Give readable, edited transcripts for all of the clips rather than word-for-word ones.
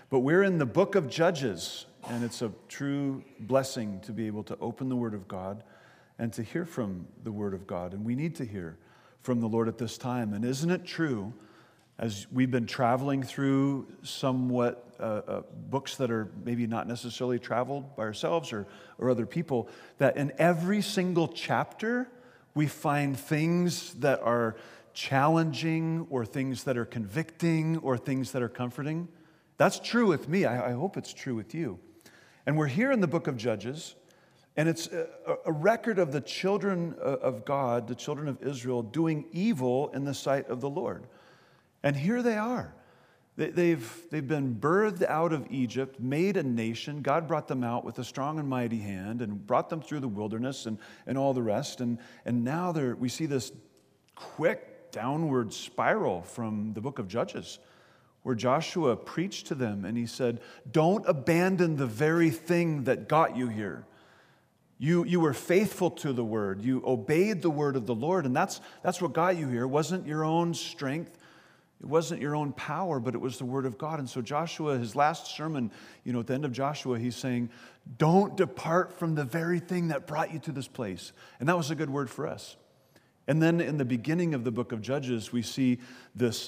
But we're in the book of Judges, and it's a true blessing to be able to open the Word of God and to hear from the Word of God. And we need to hear from the Lord at this time. And isn't it true, as we've been traveling through somewhat books that are maybe not necessarily traveled by ourselves or other people, that in every single chapter we find things that are challenging or things that are convicting or things that are comforting? That's true with me. I hope it's true with you. And we're here in the book of Judges, and it's a record of the children of God, the children of Israel, doing evil in the sight of the Lord. And here they are. They've been birthed out of Egypt, made a nation. God brought them out with a strong and mighty hand and brought them through the wilderness and all the rest. And now we see this quick downward spiral from the book of Judges, where Joshua preached to them and he said, don't abandon the very thing that got you here. You were faithful to the word. You obeyed the word of the Lord, and that's what got you here. It wasn't your own strength. It wasn't your own power, but it was the word of God. And so Joshua, his last sermon, at the end of Joshua, he's saying, don't depart from the very thing that brought you to this place. And that was a good word for us. And then in the beginning of the book of Judges, we see this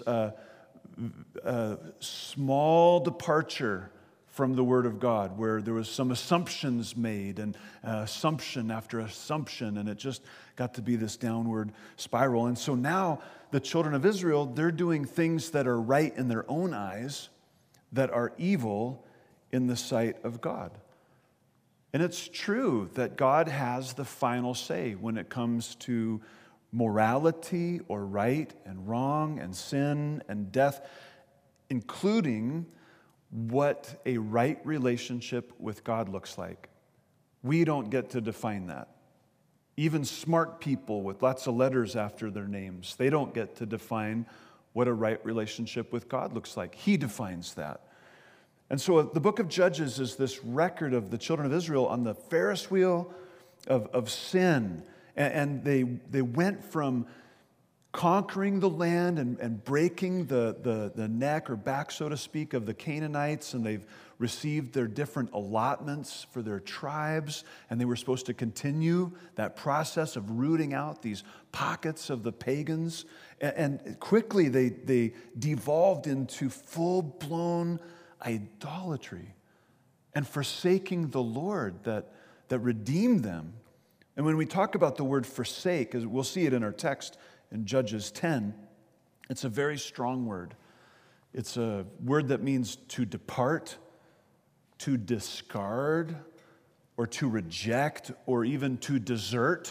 small departure from the Word of God, where there was some assumptions made, and assumption after assumption, and it just got to be this downward spiral. And so now the children of Israel, they're doing things that are right in their own eyes, that are evil in the sight of God. And it's true that God has the final say when it comes to morality or right and wrong and sin and death, including what a right relationship with God looks like. We don't get to define that. Even smart people with lots of letters after their names, they don't get to define what a right relationship with God looks like. He defines that. And so the book of Judges is this record of the children of Israel on the Ferris wheel of sin. And they went from conquering the land and breaking the neck or back, so to speak, of the Canaanites, and they've received their different allotments for their tribes, and they were supposed to continue that process of rooting out these pockets of the pagans, and quickly they devolved into full-blown idolatry and forsaking the Lord that redeemed them. And when we talk about the word forsake, as we'll see it in our text in Judges 10, it's a very strong word. It's a word that means to depart, to discard, or to reject, or even to desert,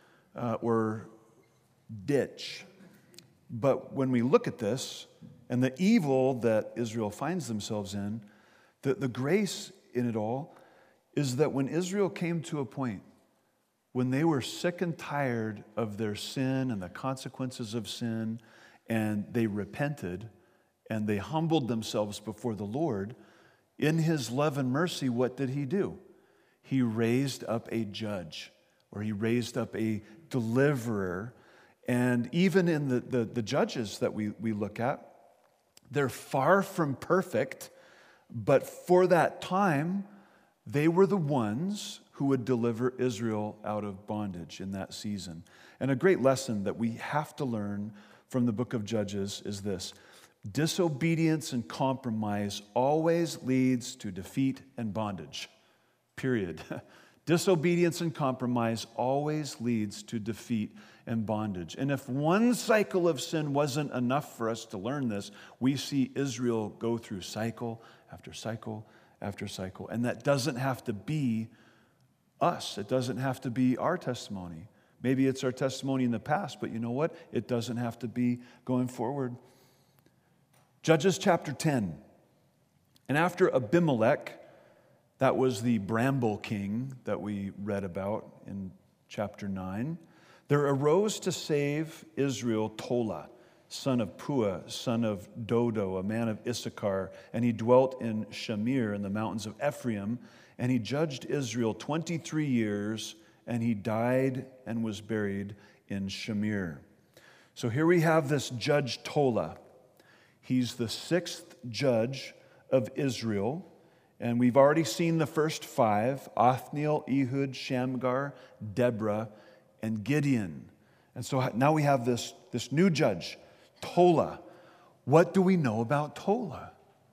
or ditch. But when we look at this, and the evil that Israel finds themselves in, the grace in it all is that when Israel came to a point when they were sick and tired of their sin and the consequences of sin, and they repented and they humbled themselves before the Lord, in His love and mercy, what did He do? He raised up a judge, or He raised up a deliverer. And even in the judges that we look at, they're far from perfect, but for that time, they were the ones who would deliver Israel out of bondage in that season. And a great lesson that we have to learn from the book of Judges is this: disobedience and compromise always leads to defeat and bondage. Period. Disobedience and compromise always leads to defeat and bondage. And if one cycle of sin wasn't enough for us to learn this, we see Israel go through cycle after cycle after cycle. And that doesn't have to be us. It doesn't have to be our testimony. Maybe it's our testimony in the past, but you know what? It doesn't have to be going forward. Judges chapter 10. And after Abimelech, that was the bramble king that we read about in chapter 9, there arose to save Israel Tola, son of Puah, son of Dodo, a man of Issachar, and he dwelt in Shamir in the mountains of Ephraim, and he judged Israel 23 years, and he died and was buried in Shamir. So here we have this judge Tola. He's the sixth judge of Israel. And we've already seen the first five: Othniel, Ehud, Shamgar, Deborah, and Gideon. And so now we have this new judge, Tola. What do we know about Tola?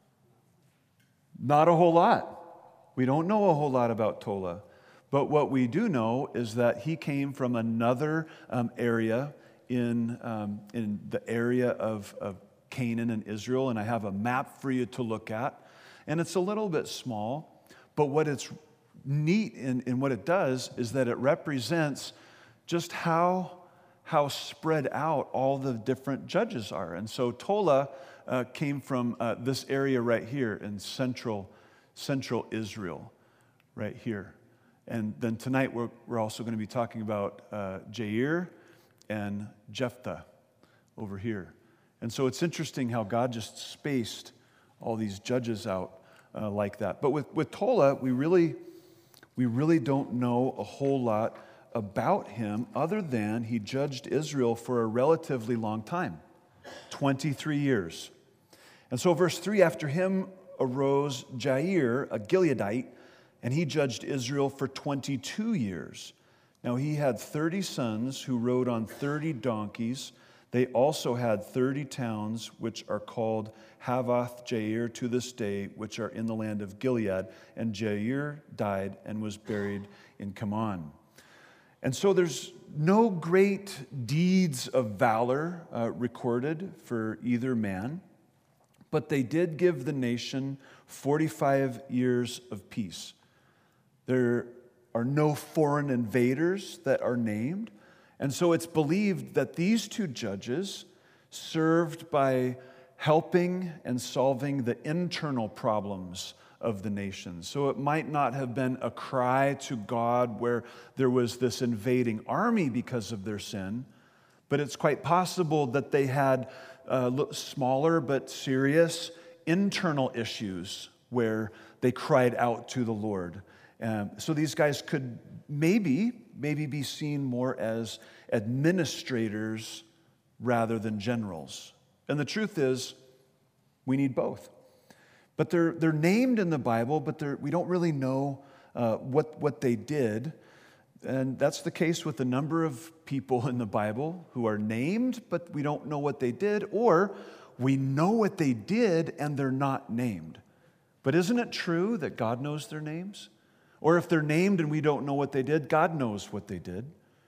Not a whole lot. We don't know a whole lot about Tola. But what we do know is that he came from another area in the area of Canaan and Israel. And I have a map for you to look at. And it's a little bit small. But what it's neat in what it does is that it represents just how spread out all the different judges are. And so Tola came from this area right here in central Israel, right here. And then tonight we're also going to be talking about Jair and Jephthah over here. And so it's interesting how God just spaced all these judges out like that. But with Tola, we really don't know a whole lot about him other than he judged Israel for a relatively long time, 23 years. And so verse 3, after him arose Jair, a Gileadite, and he judged Israel for 22 years. Now he had 30 sons who rode on 30 donkeys. They also had 30 towns, which are called Havoth Jair to this day, which are in the land of Gilead. And Jair died and was buried in Kamon. And so there's no great deeds of valor recorded for either man, but they did give the nation 45 years of peace. There are no foreign invaders that are named, and so it's believed that these two judges served by helping and solving the internal problems of the nation. So it might not have been a cry to God where there was this invading army because of their sin, but it's quite possible that they had smaller but serious internal issues where they cried out to the Lord. So these guys could maybe be seen more as administrators rather than generals. And the truth is, we need both. But they're named in the Bible, but we don't really know what they did. And that's the case with a number of people in the Bible who are named, but we don't know what they did, or we know what they did and they're not named. But isn't it true that God knows their names? Or if they're named and we don't know what they did, God knows what they did.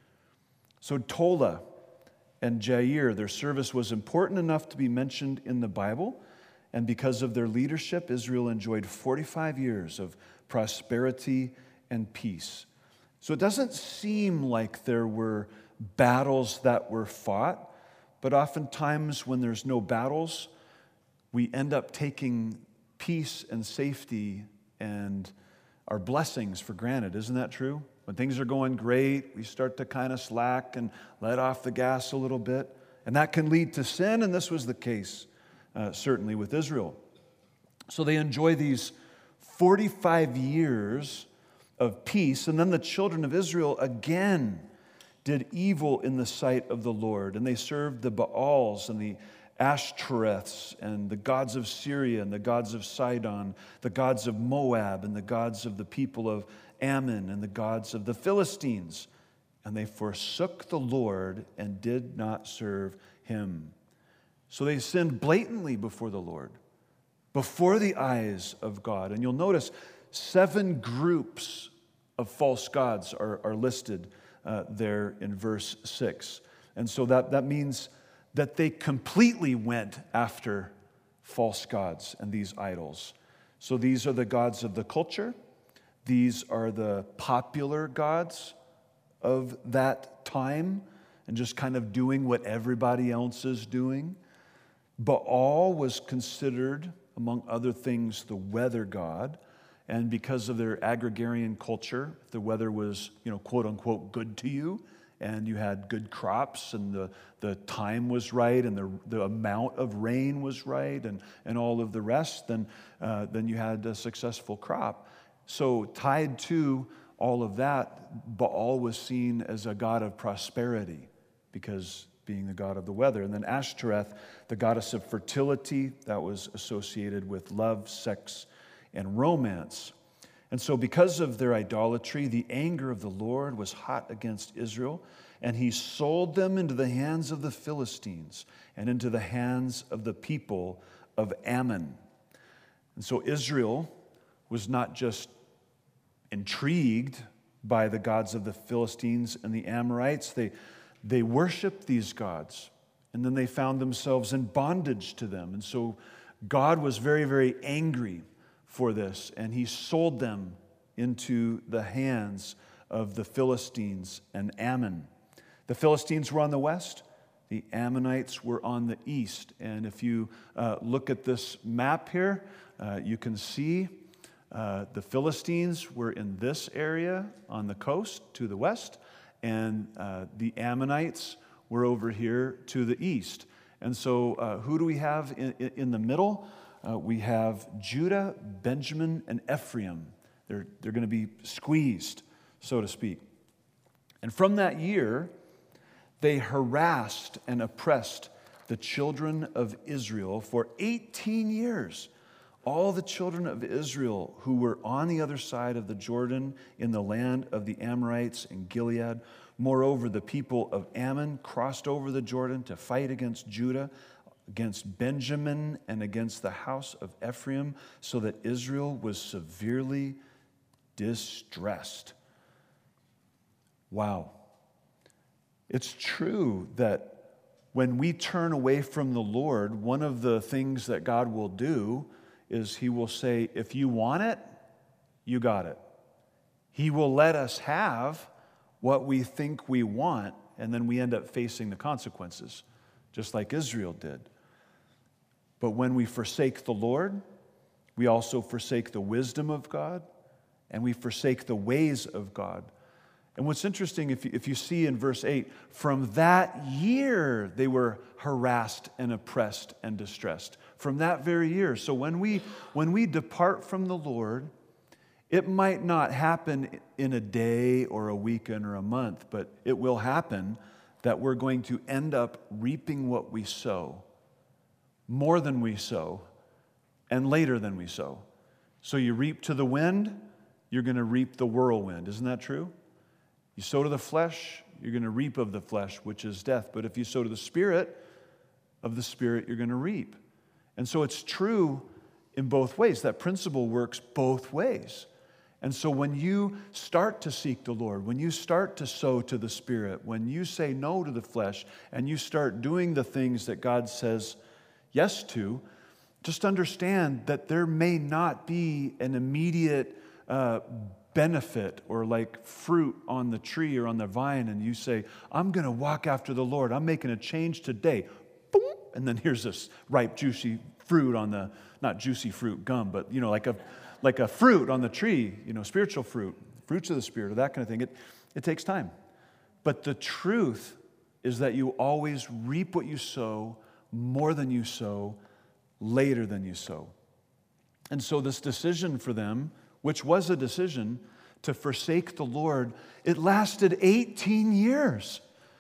So Tola and Jair, their service was important enough to be mentioned in the Bible. And because of their leadership, Israel enjoyed 45 years of prosperity and peace. So it doesn't seem like there were battles that were fought, but oftentimes when there's no battles, we end up taking peace and safety and our blessings for granted. Isn't that true? When things are going great, we start to kind of slack and let off the gas a little bit. And that can lead to sin, and this was the case, certainly with Israel. So they enjoy these 45 years of peace, and then the children of Israel again did evil in the sight of the Lord, and they served the Baals and the Ashtoreths and the gods of Syria and the gods of Sidon, the gods of Moab and the gods of the people of Ammon and the gods of the Philistines. And they forsook the Lord and did not serve him. So they sinned blatantly before the Lord, before the eyes of God. And you'll notice 7 groups of false gods are listed there in verse 6. And so that means that they completely went after false gods and these idols. So these are the gods of the culture. These are the popular gods of that time and just kind of doing what everybody else is doing. Baal was considered, among other things, the weather god. And because of their agrarian culture, the weather was, quote unquote, good to you, and you had good crops, and the time was right, and the amount of rain was right, and all of the rest, then you had a successful crop. So tied to all of that, Baal was seen as a god of prosperity because being the god of the weather. And then Ashtoreth, the goddess of fertility, that was associated with love, sex, and romance. And so because of their idolatry, the anger of the Lord was hot against Israel, and he sold them into the hands of the Philistines and into the hands of the people of Ammon. And so Israel was not just intrigued by the gods of the Philistines and the Amorites. They worshiped these gods, and then they found themselves in bondage to them. And so God was very, very angry for this, and he sold them into the hands of the Philistines and Ammon. The Philistines were on the west, the Ammonites were on the east. And if you look at this map here, you can see the Philistines were in this area on the coast to the west, and the Ammonites were over here to the east. And so who do we have in the middle? We have Judah, Benjamin, and Ephraim. They're going to be squeezed, so to speak. And from that year, they harassed and oppressed the children of Israel for 18 years. All the children of Israel who were on the other side of the Jordan in the land of the Amorites in Gilead. Moreover, the people of Ammon crossed over the Jordan to fight against Judah, against Benjamin, and against the house of Ephraim, so that Israel was severely distressed. Wow. It's true that when we turn away from the Lord, one of the things that God will do is he will say, if you want it, you got it. He will let us have what we think we want, and then we end up facing the consequences, just like Israel did. But when we forsake the Lord, we also forsake the wisdom of God, and we forsake the ways of God. And what's interesting, if you see in verse 8, from that year they were harassed and oppressed and distressed. From that very year. So when we depart from the Lord, it might not happen in a day or a weekend or a month, but it will happen that we're going to end up reaping what we sow, more than we sow, and later than we sow. So you reap to the wind, you're going to reap the whirlwind. Isn't that true? You sow to the flesh, you're going to reap of the flesh, which is death. But if you sow to the Spirit, of the Spirit, you're going to reap. And so it's true in both ways. That principle works both ways. And so when you start to seek the Lord, when you start to sow to the Spirit, when you say no to the flesh, and you start doing the things that God says yes to, just understand that there may not be an immediate benefit or like fruit on the tree or on the vine, and you say, I'm going to walk after the Lord. I'm making a change today. Boom! And then here's this ripe, juicy fruit on the, not juicy fruit gum, but like a fruit on the tree, spiritual fruit, fruits of the Spirit, or that kind of thing. It takes time. But the truth is that you always reap what you sow, more than you sow, later than you sow. And so this decision for them, which was a decision to forsake the Lord, it lasted 18 years.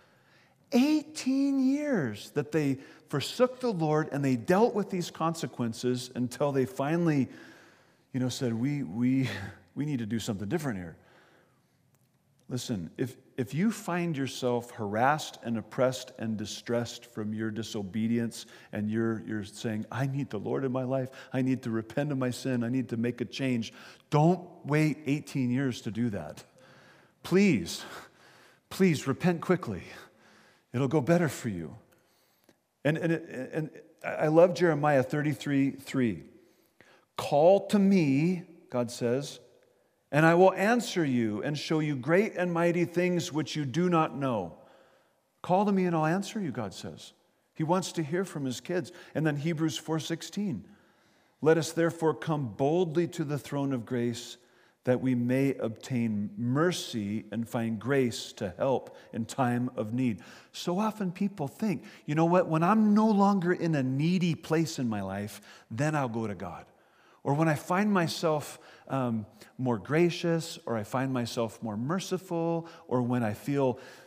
18 years that they forsook the Lord, and they dealt with these consequences until they finally, said, we need to do something different here. Listen, if you find yourself harassed and oppressed and distressed from your disobedience, and you're saying, I need the Lord in my life, I need to repent of my sin, I need to make a change, don't wait 18 years to do that. Please repent quickly. It'll go better for you. And I love Jeremiah 33:3. Call to me, God says, and I will answer you and show you great and mighty things which you do not know. Call to me and I'll answer you, God says. He wants to hear from his kids. And then Hebrews 4:16. Let us therefore come boldly to the throne of grace, that we may obtain mercy and find grace to help in time of need. So often people think, you know what, when I'm no longer in a needy place in my life, then I'll go to God. Or when I find myself more gracious, or I find myself more merciful, or when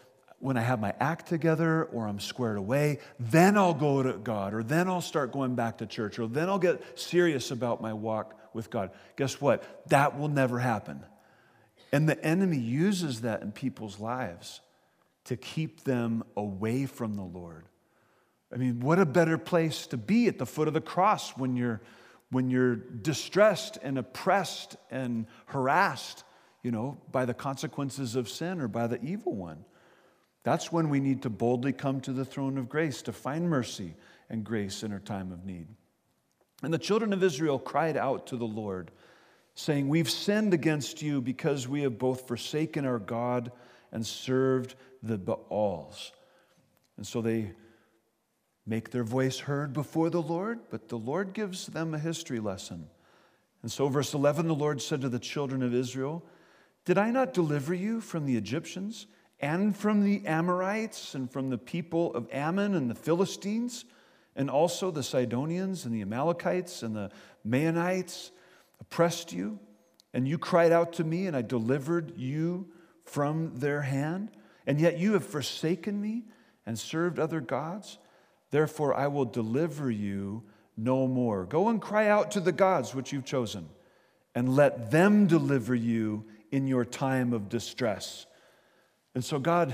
when I have my act together or I'm squared away, then I'll go to God, or then I'll start going back to church, or then I'll get serious about my walk with God. Guess what? That will never happen. And the enemy uses that in people's lives to keep them away from the Lord. I mean, what a better place to be at the foot of the cross when you're distressed and oppressed and harassed, by the consequences of sin or by the evil one. That's when we need to boldly come to the throne of grace to find mercy and grace in our time of need. And the children of Israel cried out to the Lord, saying, "We've sinned against you because we have both forsaken our God and served the Baals." And so they make their voice heard before the Lord, but the Lord gives them a history lesson. And so verse 11, the Lord said to the children of Israel, "Did I not deliver you from the Egyptians and from the Amorites and from the people of Ammon and the Philistines, and also the Sidonians and the Amalekites and the Maonites oppressed you? And you cried out to me, and I delivered you from their hand. And yet you have forsaken me and served other gods. Therefore I will deliver you no more. Go and cry out to the gods which you've chosen, and let them deliver you in your time of distress." And so God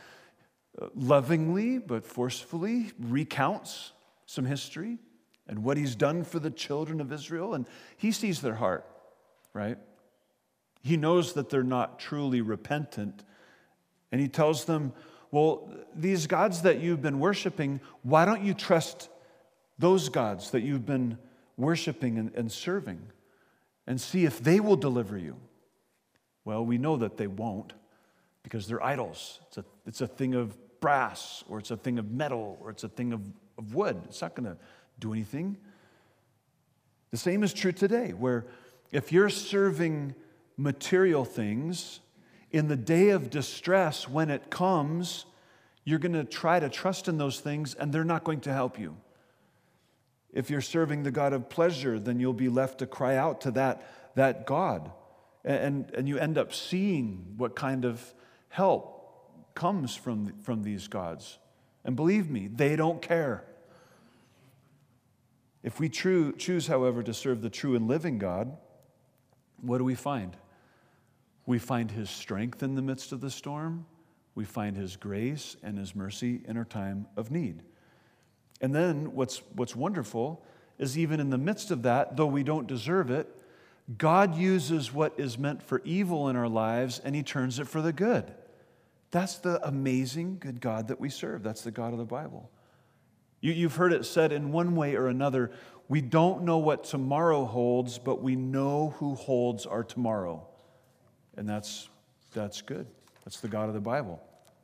lovingly but forcefully recounts some history and what he's done for the children of Israel, and he sees their heart, right? He knows that they're not truly repentant, and he tells them, well, these gods that you've been worshiping, why don't you trust those gods that you've been worshiping and serving and see if they will deliver you? Well, we know that they won't because they're idols. It's a thing of brass, or it's a thing of metal, or it's a thing of wood. It's not going to do anything. The same is true today, where if you're serving material things, in the day of distress, when it comes, you're going to try to trust in those things, and they're not going to help you. If you're serving the God of pleasure, then you'll be left to cry out to that God. And you end up seeing what kind of help comes from these gods. And believe me, they don't care. If we choose, however, to serve the true and living God, what do we find? We find his strength in the midst of the storm. We find his grace and his mercy in our time of need. And then what's wonderful is even in the midst of that, though we don't deserve it, God uses what is meant for evil in our lives and he turns it for the good. That's the amazing good God that we serve. That's the God of the Bible. You've heard it said in one way or another, we don't know what tomorrow holds, but we know who holds our tomorrow. And that's good. That's the God of the Bible.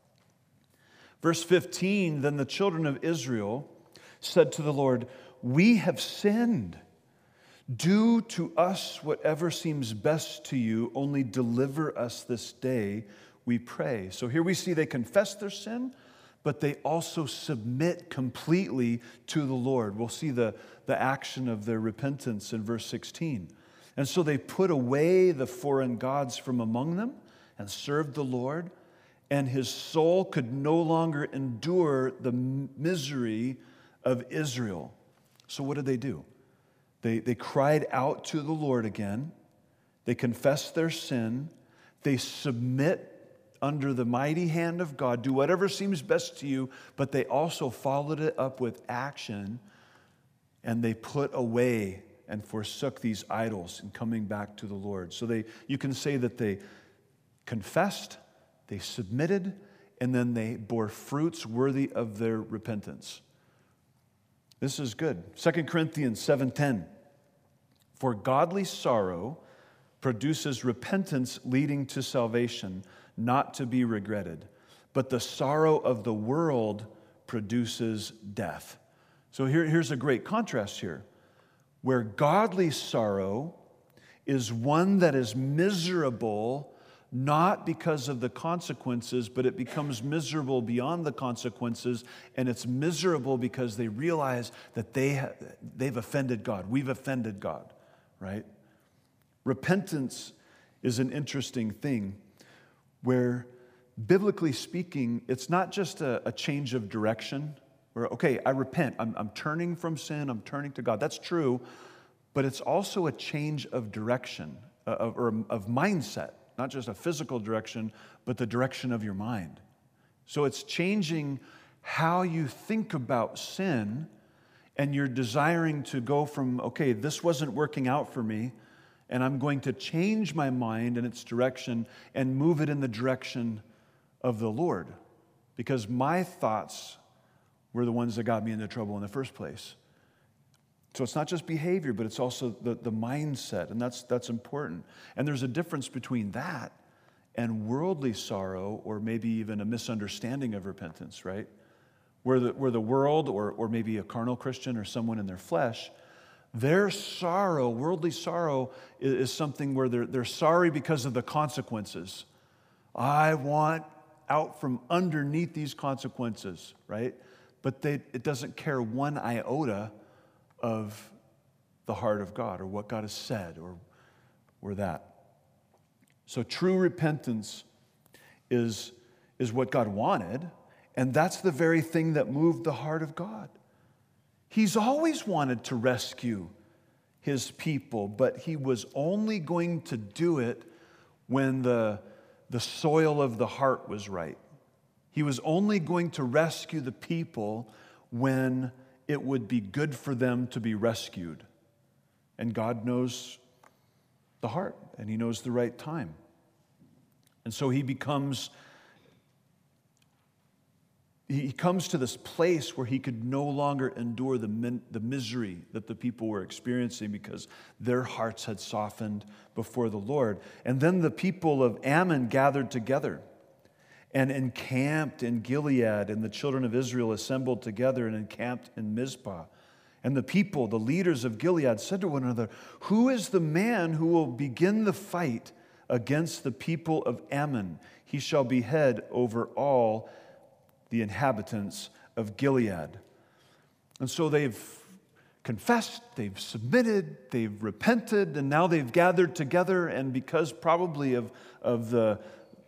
Verse 15, then the children of Israel said to the Lord, "We have sinned. Do to us whatever seems best to you, only deliver us this day, we pray." So here we see they confess their sin, but they also submit completely to the Lord. We'll see the action of their repentance in verse 16. And so they put away the foreign gods from among them and served the Lord, and his soul could no longer endure the misery of Israel. So what did they do? They cried out to the Lord again. They confessed their sin. They submit under the mighty hand of God. Do whatever seems best to you, but they also followed it up with action, and they put away and forsook these idols in coming back to the Lord. So you can say that they confessed, they submitted, and then they bore fruits worthy of their repentance. This is good. 2 Corinthians 7:10. For godly sorrow produces repentance leading to salvation, not to be regretted. But the sorrow of the world produces death. So here's a great contrast here, where godly sorrow is one that is miserable, not because of the consequences, but it becomes miserable beyond the consequences, and it's miserable because they realize that they've offended God. We've offended God, right? Repentance is an interesting thing where biblically speaking, it's not just a change of direction, or, okay, I repent, I'm turning from sin, I'm turning to God. That's true, but it's also a change of direction, of mindset, not just a physical direction, but the direction of your mind. So it's changing how you think about sin, and you're desiring to go from, okay, this wasn't working out for me, and I'm going to change my mind and its direction and move it in the direction of the Lord, because my thoughts were the ones that got me into trouble in the first place. So it's not just behavior, but it's also the mindset, and that's important. And there's a difference between that and worldly sorrow, or maybe even a misunderstanding of repentance, right? Where the world, or maybe a carnal Christian or someone in their flesh, their sorrow, worldly sorrow, is something where they're sorry because of the consequences. I want out from underneath these consequences, right? But it doesn't care one iota of the heart of God, or what God has said, or that. So true repentance is what God wanted, and that's the very thing that moved the heart of God. He's always wanted to rescue his people, but he was only going to do it when the soil of the heart was right. He was only going to rescue the people when it would be good for them to be rescued. And God knows the heart, and he knows the right time. And so he comes to this place where he could no longer endure the misery that the people were experiencing, because their hearts had softened before the Lord. And then the people of Ammon gathered together and encamped in Gilead, and the children of Israel assembled together and encamped in Mizpah. And the people, the leaders of Gilead, said to one another, "Who is the man who will begin the fight against the people of Ammon? He shall be head over all the inhabitants of Gilead." And so they've confessed, they've submitted, they've repented, and now they've gathered together. And because probably of the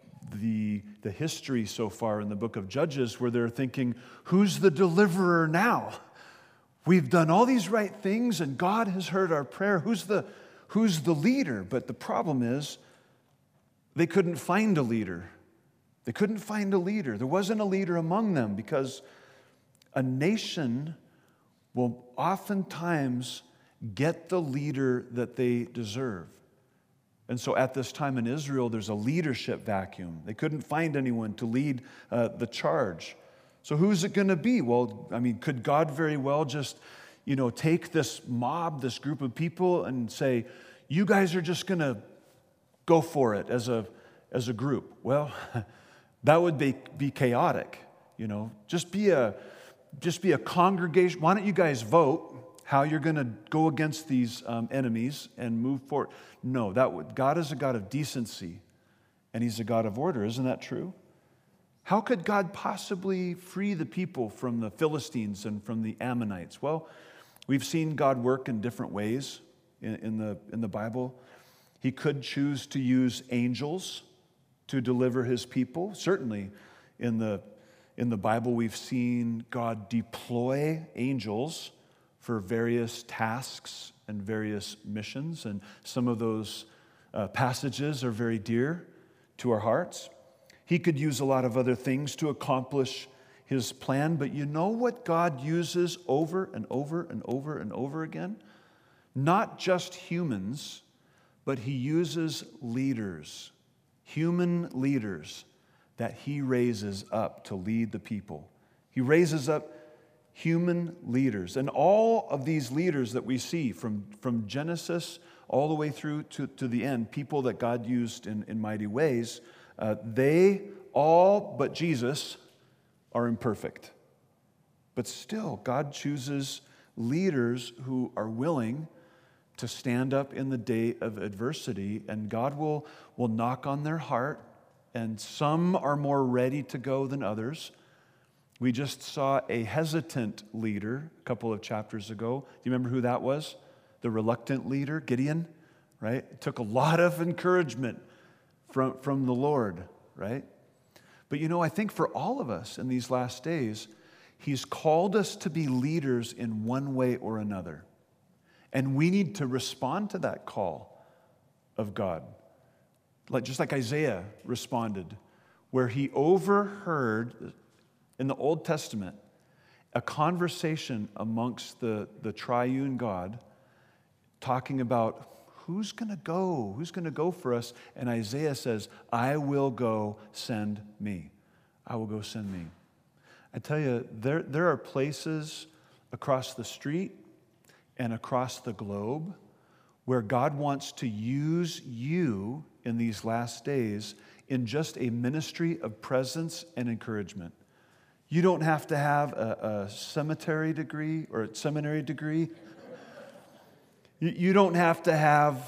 history so far in the book of Judges, where they're thinking, who's the deliverer now? We've done all these right things, and God has heard our prayer. Who's the leader? But the problem is, they couldn't find a leader. They couldn't find a leader. There wasn't a leader among them, because a nation will oftentimes get the leader that they deserve. And so at this time in Israel, there's a leadership vacuum. They couldn't find anyone to lead the charge. So who's it going to be? Well, I mean, could God very well just, take this mob, this group of people, and say, you guys are just going to go for it as a group? Well, that would be chaotic, Just be a congregation. Why don't you guys vote how you're going to go against these enemies and move forward? No, God is a God of decency, and he's a God of order. Isn't that true? How could God possibly free the people from the Philistines and from the Ammonites? Well, we've seen God work in different ways in the Bible. He could choose to use angels to deliver his people. Certainly in the Bible, we've seen God deploy angels for various tasks and various missions, and some of those passages are very dear to our hearts. He could use a lot of other things to accomplish his plan, but you know what God uses over and over and over and over again? Not just humans, but he uses leaders, human leaders that he raises up to lead the people. He raises up human leaders. And all of these leaders that we see from Genesis all the way through to the end, people that God used in mighty ways, they all but Jesus are imperfect. But still, God chooses leaders who are willing to stand up in the day of adversity, and God will knock on their heart, and some are more ready to go than others. We just saw a hesitant leader a couple of chapters ago. Do you remember who that was? The reluctant leader, Gideon, right? It took a lot of encouragement from the Lord, right? But I think for all of us in these last days, he's called us to be leaders in one way or another. And we need to respond to that call of God. Just like Isaiah responded, where he overheard in the Old Testament a conversation amongst the triune God talking about who's going to go for us? And Isaiah says, I will go, send me. I will go, send me. I tell you, there are places across the street and across the globe where God wants to use you in these last days in just a ministry of presence and encouragement. You don't have to have a seminary degree. You don't have to have,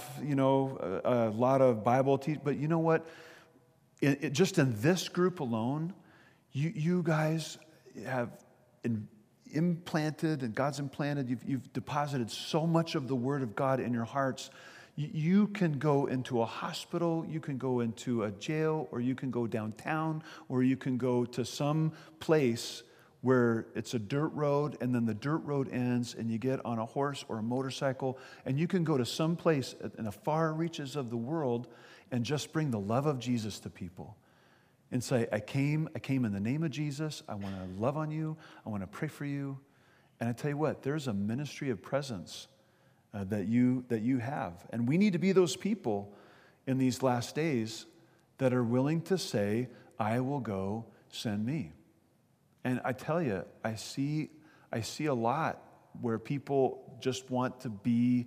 a lot of Bible teaching. But you know what? Just in this group alone, you guys have implanted, and God's implanted, you've deposited so much of the Word of God in your hearts. You can go into a hospital, you can go into a jail, or you can go downtown, or you can go to some place where it's a dirt road, and then the dirt road ends, and you get on a horse or a motorcycle, and you can go to some place in the far reaches of the world and just bring the love of Jesus to people and say, I came in the name of Jesus. I want to love on you. I want to pray for you. And I tell you what, there's a ministry of presence that you have. And we need to be those people in these last days that are willing to say, I will go, send me. And I tell you, I see a lot where people just want to be,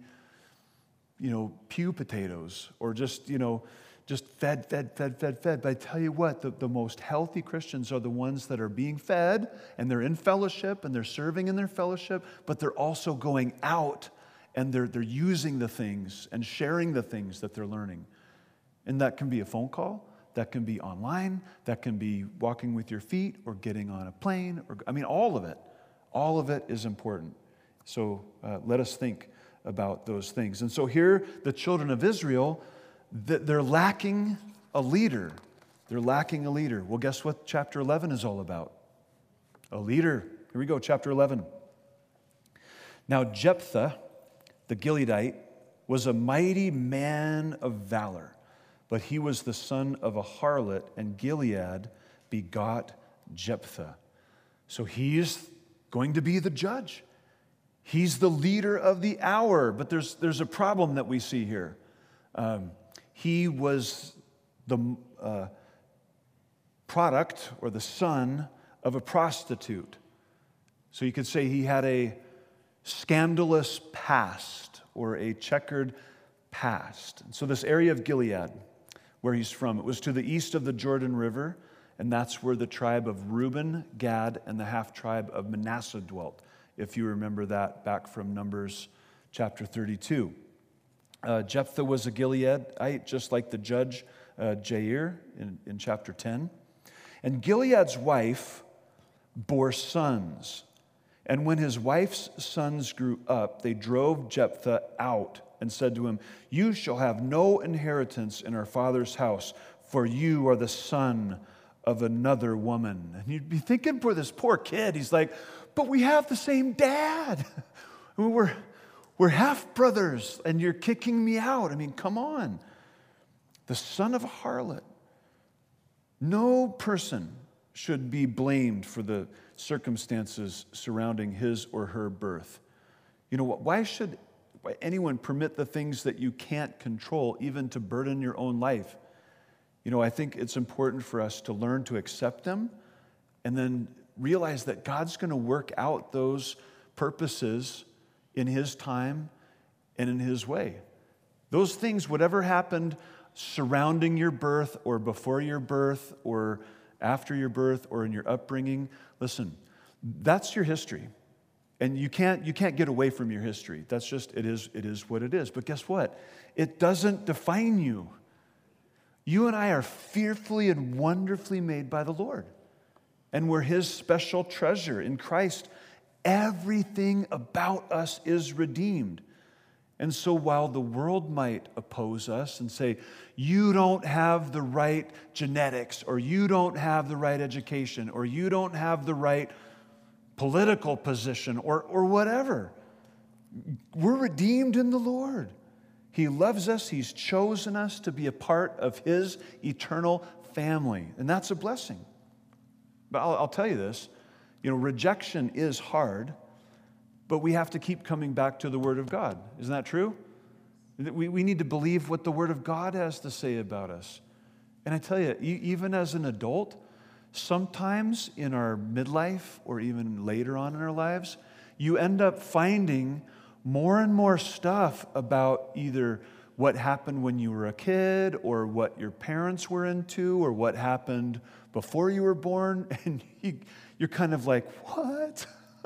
pew potatoes or just fed. But I tell you what, the most healthy Christians are the ones that are being fed, and they're in fellowship, and they're serving in their fellowship, but they're also going out, and they're using the things and sharing the things that they're learning. And that can be a phone call. That can be online, that can be walking with your feet or getting on a plane, all of it is important. So let us think about those things. And so here, the children of Israel, they're lacking a leader. They're lacking a leader. Well, guess what chapter 11 is all about? A leader. Here we go, chapter 11. Now Jephthah, the Gileadite, was a mighty man of valor. But he was the son of a harlot, and Gilead begot Jephthah. So he's going to be the judge. He's the leader of the hour. But there's a problem that we see here. He was the product or the son of a prostitute. So you could say he had a scandalous past or a checkered past. And so this area of Gilead, where he's from, it was to the east of the Jordan River, and that's where the tribe of Reuben, Gad, and the half-tribe of Manasseh dwelt, if you remember that back from Numbers chapter 32. Jephthah was a Gileadite, just like the judge Jair in chapter 10. And Gilead's wife bore sons. And when his wife's sons grew up, they drove Jephthah out and said to him, you shall have no inheritance in our father's house, for you are the son of another woman. And you'd be thinking for this poor kid, he's like, but we have the same dad. We're half brothers, and you're kicking me out. Come on. The son of a harlot. No person should be blamed for the circumstances surrounding his or her birth. Why should anyone permit the things that you can't control, even to burden your own life? I think it's important for us to learn to accept them and then realize that God's going to work out those purposes in His time and in His way. Those things, whatever happened surrounding your birth or before your birth or after your birth or in your upbringing, listen, that's your history. And you can't get away from your history. That's just, it is what it is. But guess what? It doesn't define you. You and I are fearfully and wonderfully made by the Lord. And we're His special treasure in Christ. Everything about us is redeemed. And so while the world might oppose us and say, you don't have the right genetics, or you don't have the right education, or you don't have the right political position, or whatever, we're redeemed in the Lord. He loves us. He's chosen us to be a part of His eternal family. And that's a blessing. But I'll tell you this, rejection is hard, but we have to keep coming back to the Word of God. Isn't that true? We need to believe what the Word of God has to say about us. And I tell you, even as an adult, sometimes in our midlife or even later on in our lives, you end up finding more and more stuff about either what happened when you were a kid, or what your parents were into, or what happened before you were born, and you're kind of like, what?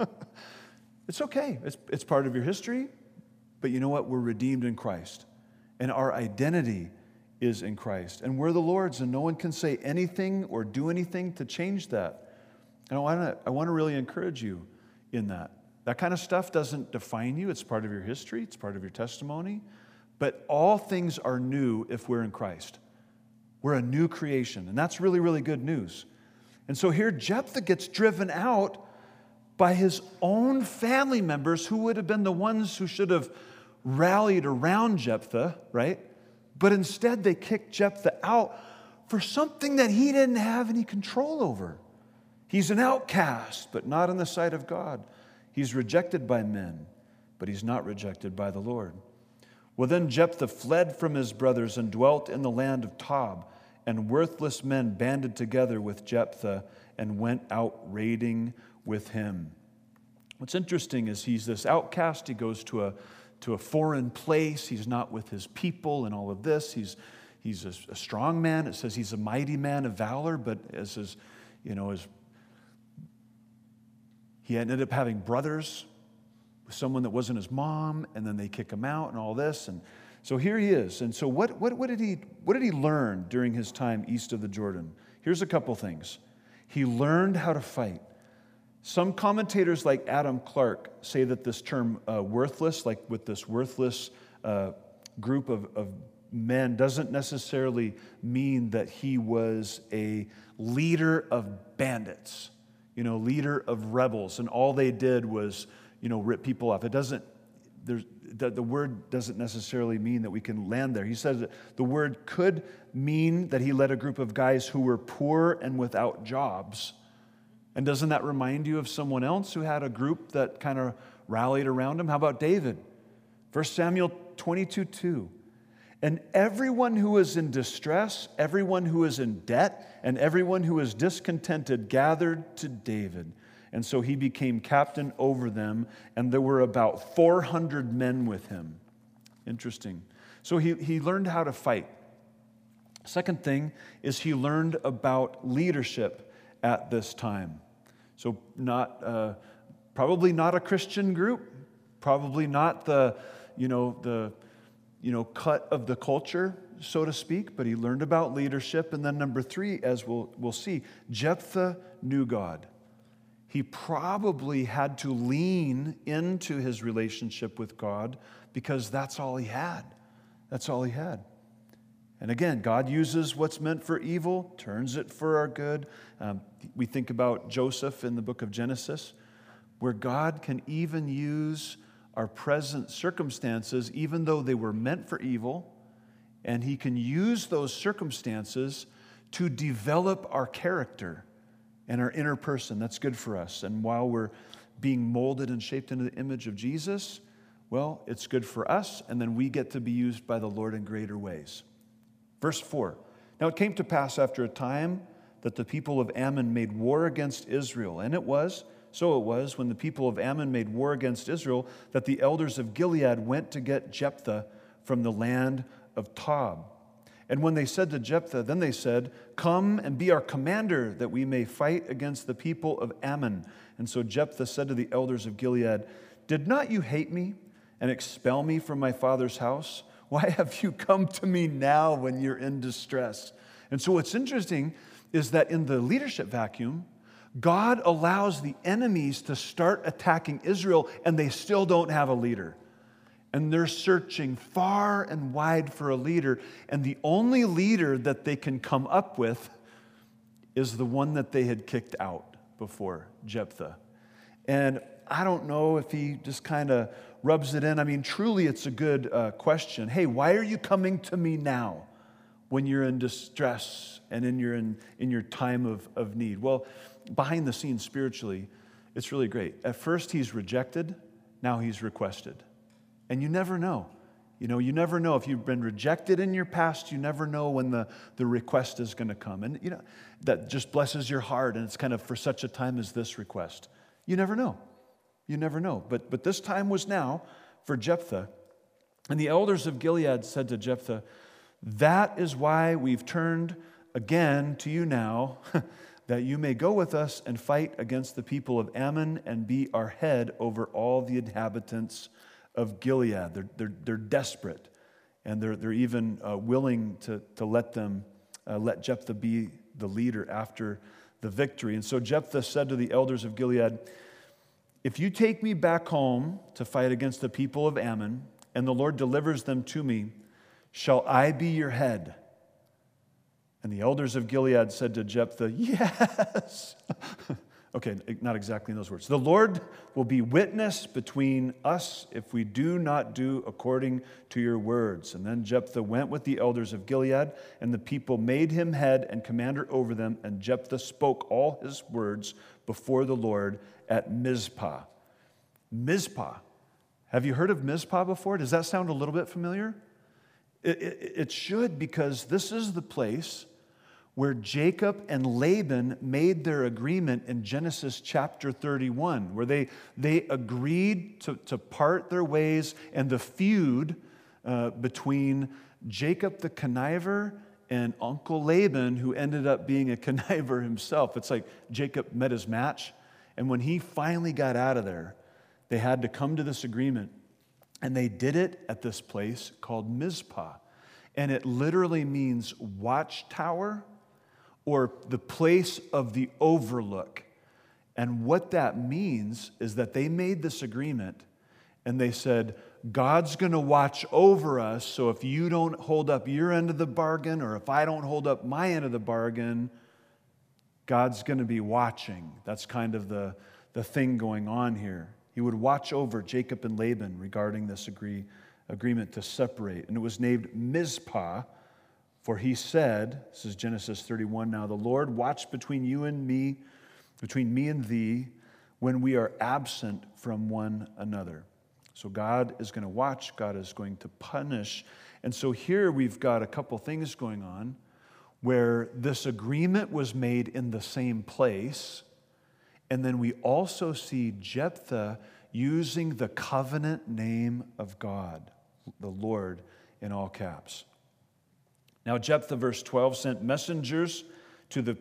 It's okay. It's part of your history, but you know what? We're redeemed in Christ, and our identity is in Christ, and we're the Lord's, and no one can say anything or do anything to change that. And I want to really encourage you in that. That kind of stuff doesn't define you. It's part of your history. It's part of your testimony. But all things are new if we're in Christ. We're a new creation, and that's really, really good news. And so here Jephthah gets driven out by his own family members, who would have been the ones who should have rallied around Jephthah, right? But instead they kicked Jephthah out for something that he didn't have any control over. He's an outcast, but not in the sight of God. He's rejected by men, but he's not rejected by the Lord. Well, then Jephthah fled from his brothers and dwelt in the land of Tob, and worthless men banded together with Jephthah and went out raiding with him. What's interesting is he's this outcast. He goes to a foreign place. He's not with his people and all of this. He's a strong man. It says he's a mighty man of valor, but he ended up having brothers with someone that wasn't his mom, and then they kick him out and all this. And so here he is. And so what did he learn during his time east of the Jordan? Here's a couple things. He learned how to fight. Some commentators like Adam Clarke say that this term worthless, like with this worthless group of men, doesn't necessarily mean that he was a leader of bandits, leader of rebels, and all they did was, rip people off. The word doesn't necessarily mean that we can land there. He says that the word could mean that he led a group of guys who were poor and without jobs. And doesn't that remind you of someone else who had a group that kind of rallied around him? How about David? 1 Samuel 22:2. And everyone who is in distress, everyone who is in debt, and everyone who is discontented gathered to David. And so he became captain over them, and there were about 400 men with him. Interesting. So he learned how to fight. Second thing is he learned about leadership at this time. So probably not a Christian group, probably not the cut of the culture, so to speak, but he learned about leadership. And then number 3, as we'll see, Jephthah knew God. He probably had to lean into his relationship with God because that's all he had. That's all he had. And again, God uses what's meant for evil, turns it for our good. We think about Joseph in the book of Genesis, where God can even use our present circumstances, even though they were meant for evil, and He can use those circumstances to develop our character and our inner person. That's good for us. And while we're being molded and shaped into the image of Jesus, well, it's good for us, and then we get to be used by the Lord in greater ways. Verse 4, now it came to pass after a time that the people of Ammon made war against Israel. And so it was, when the people of Ammon made war against Israel, that the elders of Gilead went to get Jephthah from the land of Tob. And when they said to Jephthah, then they said, come and be our commander, that we may fight against the people of Ammon. And so Jephthah said to the elders of Gilead, did not you hate me and expel me from my father's house? Why have you come to me now when you're in distress? And so what's interesting is that in the leadership vacuum, God allows the enemies to start attacking Israel, and they still don't have a leader. And they're searching far and wide for a leader. And the only leader that they can come up with is the one that they had kicked out before, Jephthah. And I don't know if he just kind of rubs it in. I mean, truly, it's a good question. Hey, why are you coming to me now when you're in distress and in your time of need? Well, behind the scenes spiritually, it's really great. At first, he's rejected. Now he's requested. And you never know. You know, you never know. If you've been rejected in your past, you never know when the request is going to come. And, you know, that just blesses your heart. And it's kind of for such a time as this request. You never know. You never know. But this time was now for Jephthah. And the elders of Gilead said to Jephthah, that is why we've turned again to you now, that you may go with us and fight against the people of Ammon and be our head over all the inhabitants of Gilead. They're desperate, and they're even willing to let Jephthah be the leader after the victory. And so Jephthah said to the elders of Gilead, if you take me back home to fight against the people of Ammon, and the Lord delivers them to me, shall I be your head? And the elders of Gilead said to Jephthah, yes. Okay, not exactly in those words. The Lord will be witness between us if we do not do according to your words. And then Jephthah went with the elders of Gilead, and the people made him head and commander over them. And Jephthah spoke all his words before the Lord at Mizpah. Mizpah. Have you heard of Mizpah before? Does that sound a little bit familiar? It should, because this is the place where Jacob and Laban made their agreement in Genesis chapter 31, where they agreed to part their ways, and the feud between Jacob the conniver and Uncle Laban, who ended up being a conniver himself. It's like Jacob met his match, and when he finally got out of there, they had to come to this agreement, and they did it at this place called Mizpah, and it literally means watchtower, or the place of the overlook. And what that means is that they made this agreement and they said, God's going to watch over us, so if you don't hold up your end of the bargain, or if I don't hold up my end of the bargain, God's going to be watching. That's kind of the thing going on here. He would watch over Jacob and Laban regarding this agreement to separate. And it was named Mizpah, for he said, this is Genesis 31 now, the Lord watch between you and me, between me and thee, when we are absent from one another. So God is going to watch, God is going to punish. And so here we've got a couple things going on where this agreement was made in the same place, and then we also see Jephthah using the covenant name of God, the Lord, in all caps. Now Jephthah, verse 12, sent messengers to the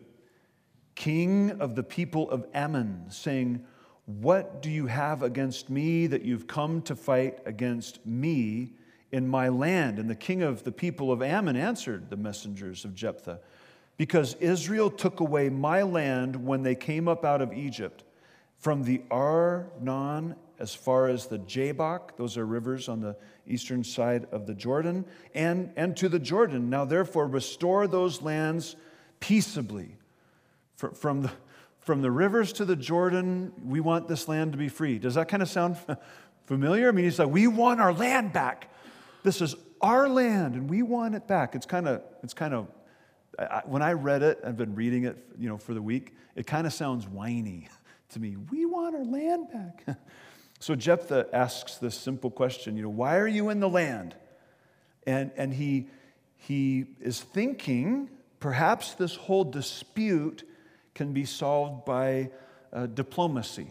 king of the people of Ammon, saying, what do you have against me that you've come to fight against me in my land? And the king of the people of Ammon answered the messengers of Jephthah, because Israel took away my land when they came up out of Egypt, from the Arnon as far as the Jabbok, those are rivers on the eastern side of the Jordan, and to the Jordan. Now therefore restore those lands peaceably. From the rivers to the Jordan, we want this land to be free. Does that kind of sound familiar? I mean, he's like, we want our land back. This is our land, and we want it back. It's kind of. When I read it, I've been reading it, for the week. It kind of sounds whiny to me. We want our land back. So Jephthah asks this simple question, why are you in the land? And he is thinking perhaps this whole dispute can be solved by diplomacy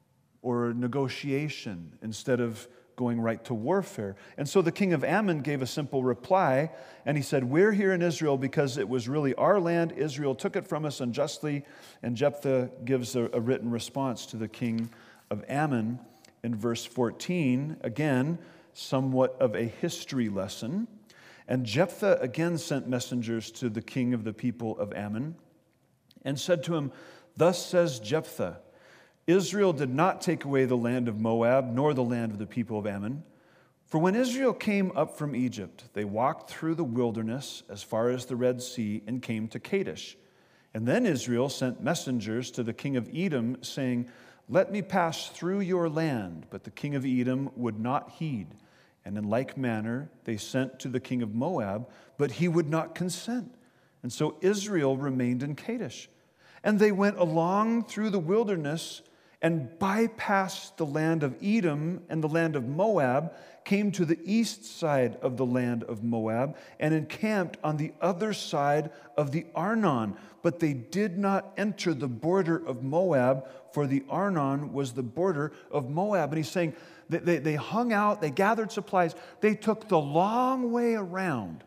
or negotiation instead of going right to warfare. And so the king of Ammon gave a simple reply, and he said, we're here in Israel because it was really our land. Israel took it from us unjustly. And Jephthah gives a written response to the king of Ammon in verse 14. Again, somewhat of a history lesson. And Jephthah again sent messengers to the king of the people of Ammon and said to him, thus says Jephthah, Israel did not take away the land of Moab, nor the land of the people of Ammon. For when Israel came up from Egypt, they walked through the wilderness as far as the Red Sea and came to Kadesh. And then Israel sent messengers to the king of Edom, saying, Let me pass through your land. But the king of Edom would not heed. And in like manner they sent to the king of Moab, but he would not consent. And so Israel remained in Kadesh. And they went along through the wilderness and bypassed the land of Edom and the land of Moab, came to the east side of the land of Moab, and encamped on the other side of the Arnon. But they did not enter the border of Moab, for the Arnon was the border of Moab. And he's saying they hung out, they gathered supplies, they took the long way around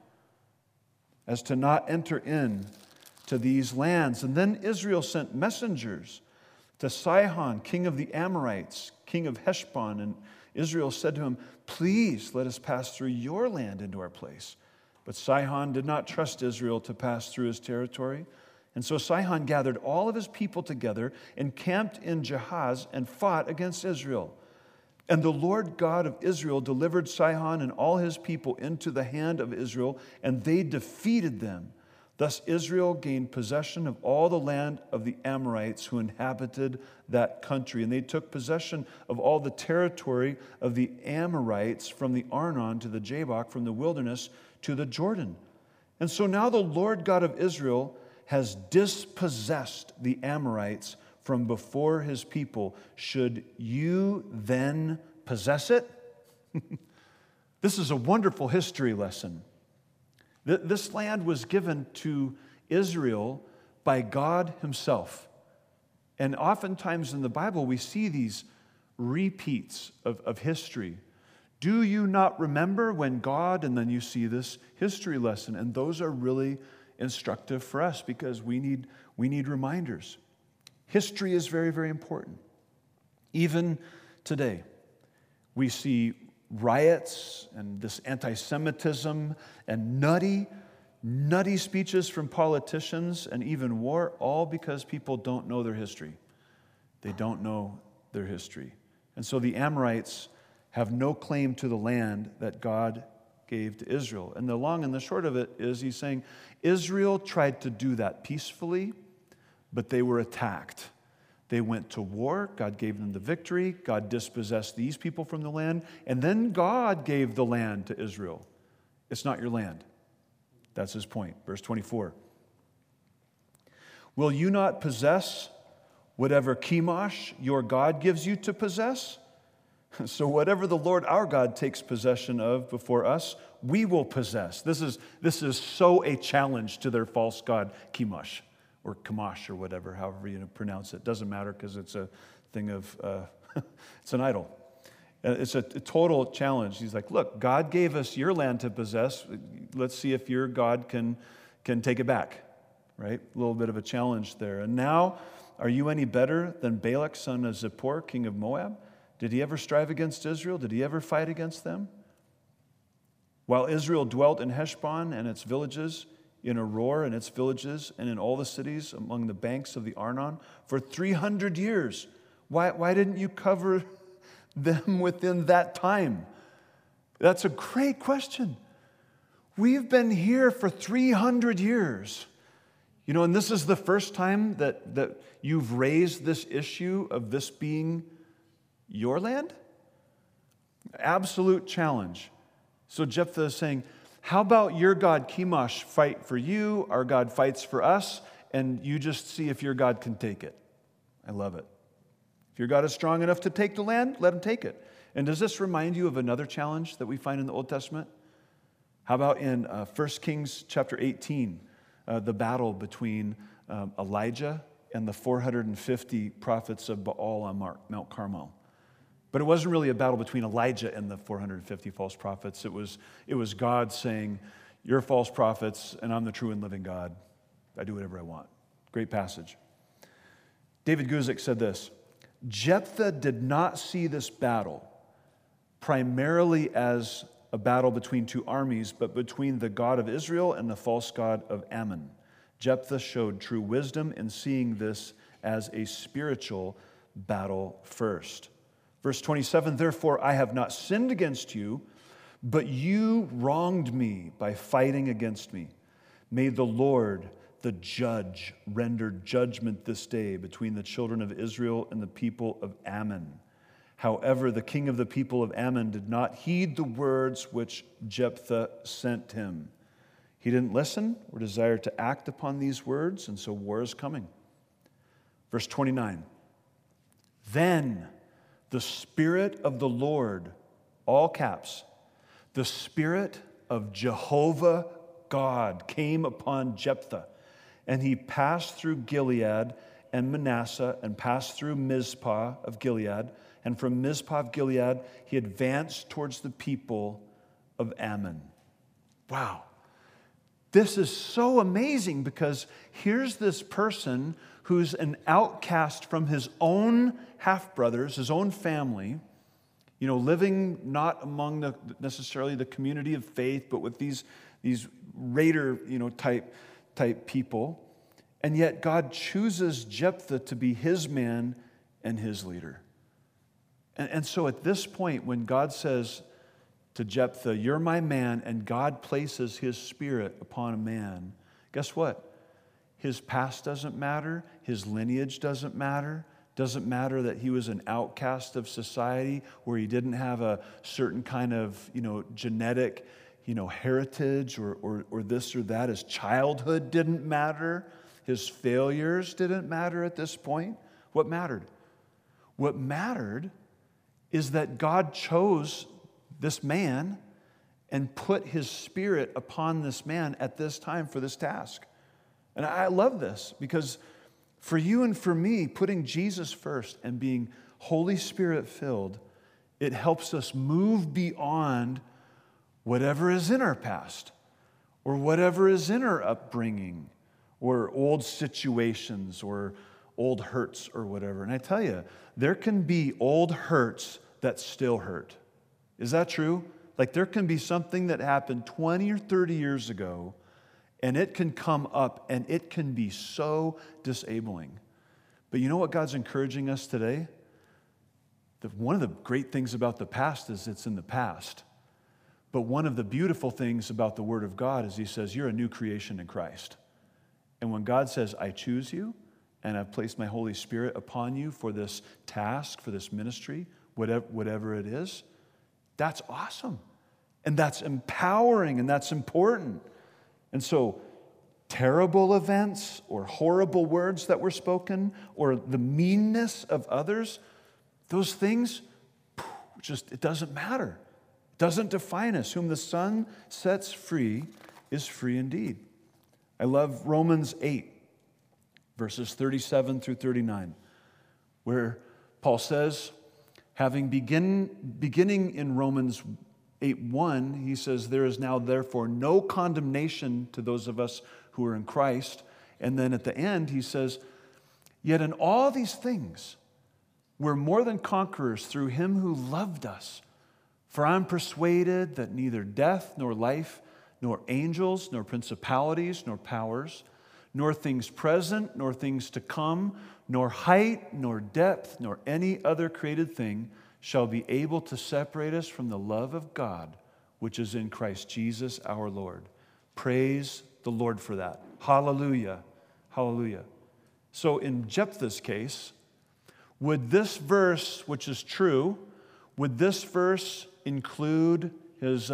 as to not enter in to these lands. And then Israel sent messengers to Sihon, king of the Amorites, king of Heshbon, and Israel said to him, Please let us pass through your land into our place. But Sihon did not trust Israel to pass through his territory. And so Sihon gathered all of his people together and camped in Jahaz and fought against Israel. And the Lord God of Israel delivered Sihon and all his people into the hand of Israel, and they defeated them. Thus Israel gained possession of all the land of the Amorites who inhabited that country. And they took possession of all the territory of the Amorites from the Arnon to the Jabbok, from the wilderness to the Jordan. And so now the Lord God of Israel has dispossessed the Amorites from before his people. Should you then possess it? This is a wonderful history lesson. This land was given to Israel by God himself. And oftentimes in the Bible, we see these repeats of history. Do you not remember when God, and then you see this history lesson. And those are really instructive for us because we need reminders. History is very, very important. Even today, we see riots and this anti-Semitism and nutty speeches from politicians and even war, all because people don't know their history. They don't know their history. And so the Amorites have no claim to the land that God gave to Israel. And the long and the short of it is he's saying Israel tried to do that peacefully, but they were attacked. They went to war. God gave them the victory. God dispossessed these people from the land. And then God gave the land to Israel. It's not your land. That's his point. Verse 24. Will you not possess whatever Chemosh, your God, gives you to possess? So whatever the Lord our God takes possession of before us, we will possess. This is so a challenge to their false god, Chemosh. Or Chemosh or whatever, however you pronounce it. Doesn't matter because it's a thing of, it's an idol. It's a total challenge. He's like, look, God gave us your land to possess. Let's see if your God can take it back, right? A little bit of a challenge there. And now, are you any better than Balak, son of Zippor, king of Moab? Did he ever strive against Israel? Did he ever fight against them? While Israel dwelt in Heshbon and its villages, in Aroer and its villages, and in all the cities among the banks of the Arnon for 300 years. Why didn't you cover them within that time? That's a great question. We've been here for 300 years. You know, and this is the first time that you've raised this issue of this being your land? Absolute challenge. So Jephthah is saying, how about your God Chemosh fight for you, our God fights for us, and you just see if your God can take it. I love it. If your God is strong enough to take the land, let him take it. And does this remind you of another challenge that we find in the Old Testament? How about in 1 Kings chapter 18, the battle between Elijah and the 450 prophets of Baal on Mount Carmel? But it wasn't really a battle between Elijah and the 450 false prophets. It was God saying, you're false prophets, and I'm the true and living God. I do whatever I want. Great passage. David Guzik said this, Jephthah did not see this battle primarily as a battle between two armies, but between the God of Israel and the false god of Ammon. Jephthah showed true wisdom in seeing this as a spiritual battle first. Verse 27, therefore I have not sinned against you, But you wronged me by fighting against me. May the Lord, the judge, render judgment this day between the children of Israel and the people of Ammon." However, the king of the people of Ammon did not heed the words which Jephthah sent him. He didn't listen or desire to act upon these words, and so war is coming. Verse 29. Then the Spirit of the Lord, all caps, the Spirit of Jehovah God came upon Jephthah, and he passed through Gilead and Manasseh and passed through Mizpah of Gilead. And from Mizpah of Gilead, he advanced towards the people of Ammon. Wow. This is so amazing because here's this person who's an outcast from his own half-brothers, his own family, living not among necessarily the community of faith, but with these raider, type people. And yet God chooses Jephthah to be his man and his leader. And so at this point, when God says to Jephthah, "You're my man," and God places his Spirit upon a man, guess what? His past doesn't matter. His lineage doesn't matter. Doesn't matter that he was an outcast of society where he didn't have a certain kind of, genetic, heritage or this or that. His childhood didn't matter. His failures didn't matter at this point. What mattered? What mattered is that God chose this man and put his Spirit upon this man at this time for this task. And I love this because for you and for me, putting Jesus first and being Holy Spirit filled, it helps us move beyond whatever is in our past or whatever is in our upbringing or old situations or old hurts or whatever. And I tell you, there can be old hurts that still hurt. Is that true? Like there can be something that happened 20 or 30 years ago, and it can come up, and it can be so disabling. But you know what God's encouraging us today? One of the great things about the past is it's in the past. But one of the beautiful things about the Word of God is He says, you're a new creation in Christ. And when God says, I choose you, and I've placed my Holy Spirit upon you for this task, for this ministry, whatever it is, that's awesome. And that's empowering, and that's important. And so, terrible events or horrible words that were spoken or the meanness of others, those things, it doesn't matter. It doesn't define us. Whom the Son sets free is free indeed. I love Romans 8, verses 37 through 39, where Paul says, beginning in Romans 8:1, he says, there is now therefore no condemnation to those of us who are in Christ. And then at the end, he says, yet in all these things, we're more than conquerors through Him who loved us. For I'm persuaded that neither death nor life, nor angels, nor principalities, nor powers, nor things present, nor things to come, nor height, nor depth, nor any other created thing shall be able to separate us from the love of God, which is in Christ Jesus our Lord. Praise the Lord for that. Hallelujah. Hallelujah. So in Jephthah's case, would this verse, which is true, would this verse include his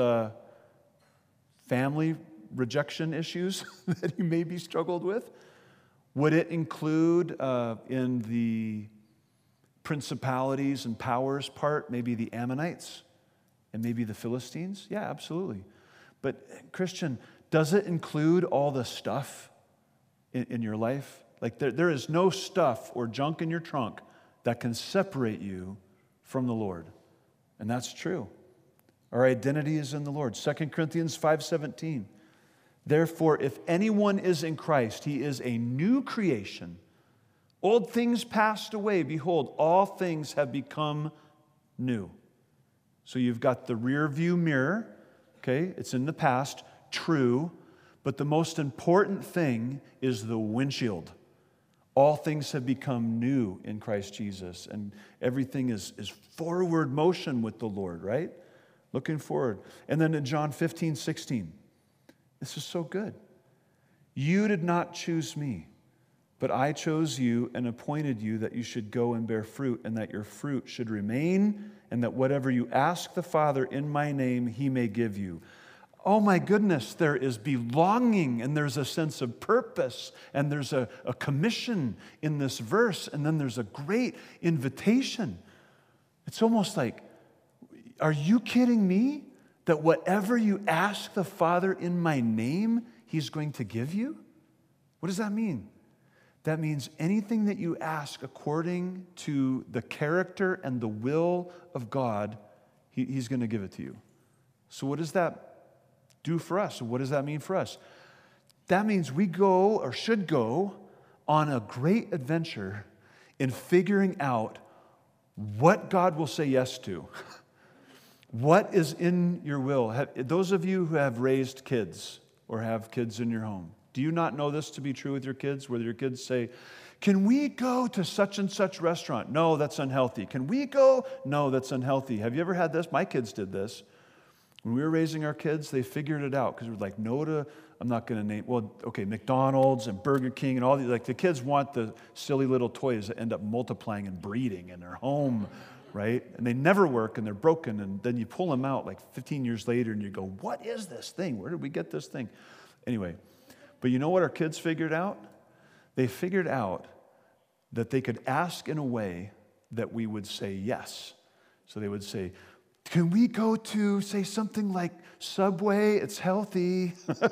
family rejection issues that he maybe struggled with? Would it include in the principalities and powers part, maybe the Ammonites and maybe the Philistines? Yeah, absolutely. But Christian, does it include all the stuff in your life? Like there is no stuff or junk in your trunk that can separate you from the Lord. And that's true. Our identity is in the Lord. 2 Corinthians 5:17. Therefore, if anyone is in Christ, he is a new creation. Old things passed away. Behold, all things have become new. So you've got the rear view mirror. Okay, it's in the past. True. But the most important thing is the windshield. All things have become new in Christ Jesus. And everything is forward motion with the Lord, right? Looking forward. And then in John 15:16, this is so good. You did not choose me, but I chose you and appointed you that you should go and bear fruit, and that your fruit should remain, and that whatever you ask the Father in my name, he may give you. Oh my goodness, there is belonging, and there's a sense of purpose, and there's a commission in this verse, and then there's a great invitation. It's almost like, are you kidding me? That whatever you ask the Father in my name, he's going to give you? What does that mean? That means anything that you ask according to the character and the will of God, he's going to give it to you. So what does that do for us? What does that mean for us? That means we go, or should go, on a great adventure in figuring out what God will say yes to. What is in your will? Those of you who have raised kids or have kids in your home, do you not know this to be true with your kids? Whether your kids say, can we go to such and such restaurant? No, that's unhealthy. Can we go? No, that's unhealthy. Have you ever had this? My kids did this. When we were raising our kids, they figured it out because we're like, no to, I'm not going to name, well, okay, McDonald's and Burger King and all these. Like the kids want the silly little toys that end up multiplying and breeding in their home, right? And they never work and they're broken. And then you pull them out like 15 years later and you go, what is this thing? Where did we get this thing? Anyway, but you know what our kids figured out? They figured out that they could ask in a way that we would say yes. So they would say, can we go to, say, something like Subway? It's healthy.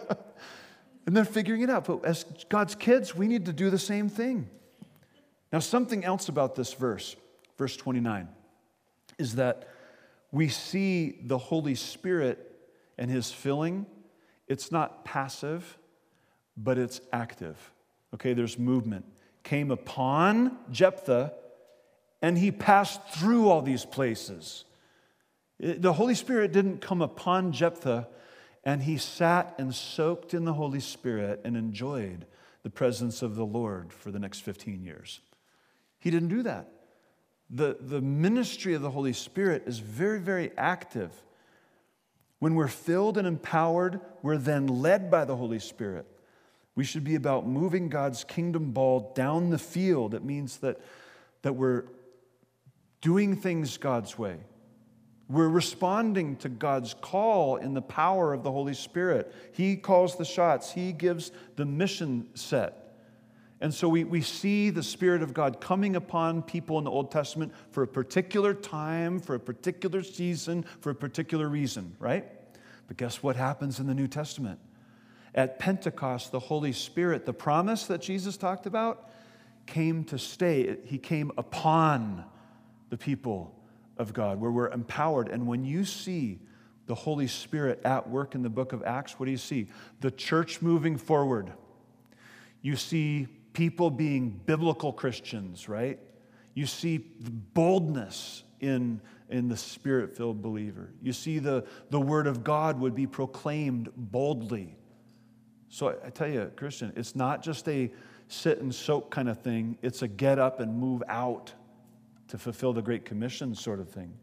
And they're figuring it out. But as God's kids, we need to do the same thing. Now, something else about this verse, verse 29, is that we see the Holy Spirit and his filling. It's not passive, but it's active. Okay, there's movement. Came upon Jephthah, and he passed through all these places. The Holy Spirit didn't come upon Jephthah, and he sat and soaked in the Holy Spirit and enjoyed the presence of the Lord for the next 15 years. He didn't do that. The ministry of the Holy Spirit is very, very active. When we're filled and empowered, we're then led by the Holy Spirit. We should be about moving God's kingdom ball down the field. It means that we're doing things God's way. We're responding to God's call in the power of the Holy Spirit. He calls the shots. He gives the mission set. And so we see the Spirit of God coming upon people in the Old Testament for a particular time, for a particular season, for a particular reason, right? But guess what happens in the New Testament? At Pentecost, the Holy Spirit, the promise that Jesus talked about, came to stay. He came upon the people of God, where we're empowered. And when you see the Holy Spirit at work in the book of Acts, what do you see? The church moving forward. You see people being biblical Christians, right? You see the boldness in the Spirit-filled believer. You see the Word of God would be proclaimed boldly. So I tell you, Christian, it's not just a sit and soak kind of thing. It's a get up and move out to fulfill the Great Commission sort of thing.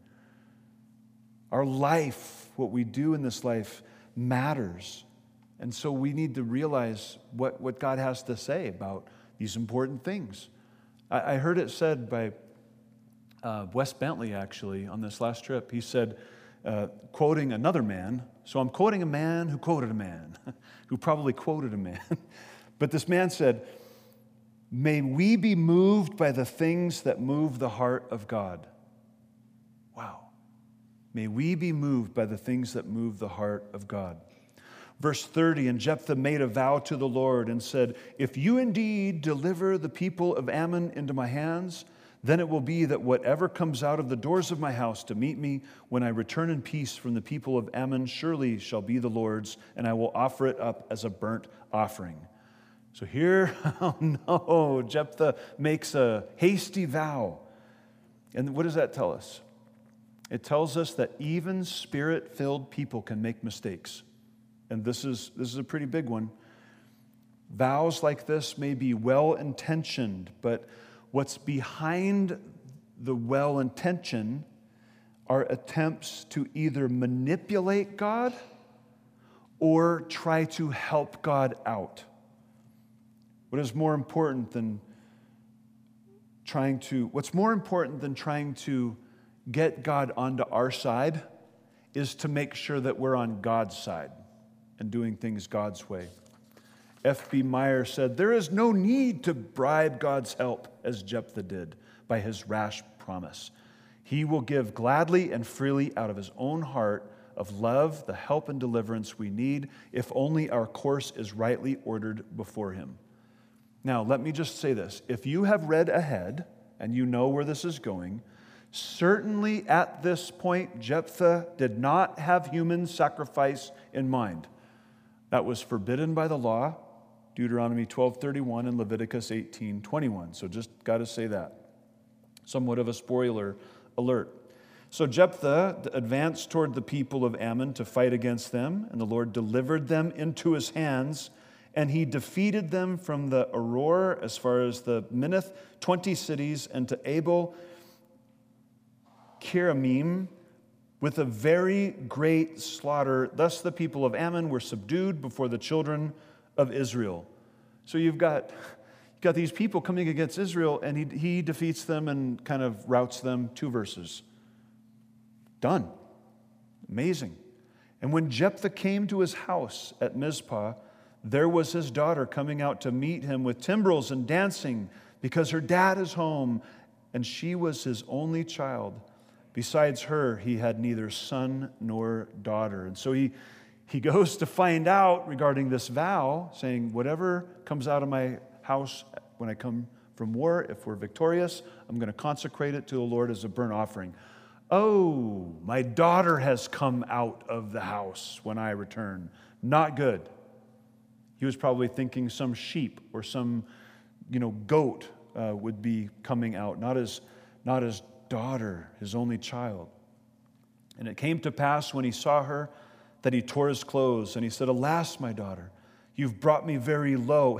Our life, what we do in this life, matters. And so we need to realize what God has to say about these important things. I heard it said by Wes Bentley, actually, on this last trip. He said, quoting another man, so I'm quoting a man who quoted a man, who probably quoted a man. But this man said, may we be moved by the things that move the heart of God. Wow. May we be moved by the things that move the heart of God. Verse 30, and Jephthah made a vow to the Lord and said, if you indeed deliver the people of Ammon into my hands, then it will be that whatever comes out of the doors of my house to meet me when I return in peace from the people of Ammon surely shall be the Lord's, and I will offer it up as a burnt offering. So here, oh no, Jephthah makes a hasty vow. And what does that tell us? It tells us that even Spirit-filled people can make mistakes. And this is a pretty big one. Vows like this may be well-intentioned, but what's behind the well-intention are attempts to either manipulate God or try to help God out. What's more important than trying to get God onto our side is to make sure that we're on God's side and doing things God's way. F.B. Meyer said, "There is no need to bribe God's help as Jephthah did by his rash promise. He will give gladly and freely out of his own heart of love the help and deliverance we need if only our course is rightly ordered before him." Now, let me just say this. If you have read ahead and you know where this is going, certainly at this point, Jephthah did not have human sacrifice in mind. That was forbidden by the law, Deuteronomy 12:31 and Leviticus 18:21. So just got to say that. Somewhat of a spoiler alert. So Jephthah advanced toward the people of Ammon to fight against them, and the Lord delivered them into his hands, and he defeated them from the Aror as far as the Minnith, 20 cities, and to Abel Kiramim with a very great slaughter. Thus the people of Ammon were subdued before the children of Israel. So you've got these people coming against Israel, and he defeats them and kind of routs them. 2 verses. Done. Amazing. And when Jephthah came to his house at Mizpah, there was his daughter coming out to meet him with timbrels and dancing because her dad is home, and she was his only child. Besides her, he had neither son nor daughter. And so he goes to find out regarding this vow, saying, whatever comes out of my house when I come from war, if we're victorious, I'm going to consecrate it to the Lord as a burnt offering. Oh, my daughter has come out of the house when I return. Not good. He was probably thinking some sheep or some, goat would be coming out, not his daughter, his only child. And it came to pass when he saw her that he tore his clothes, and he said, "Alas, my daughter, you've brought me very low."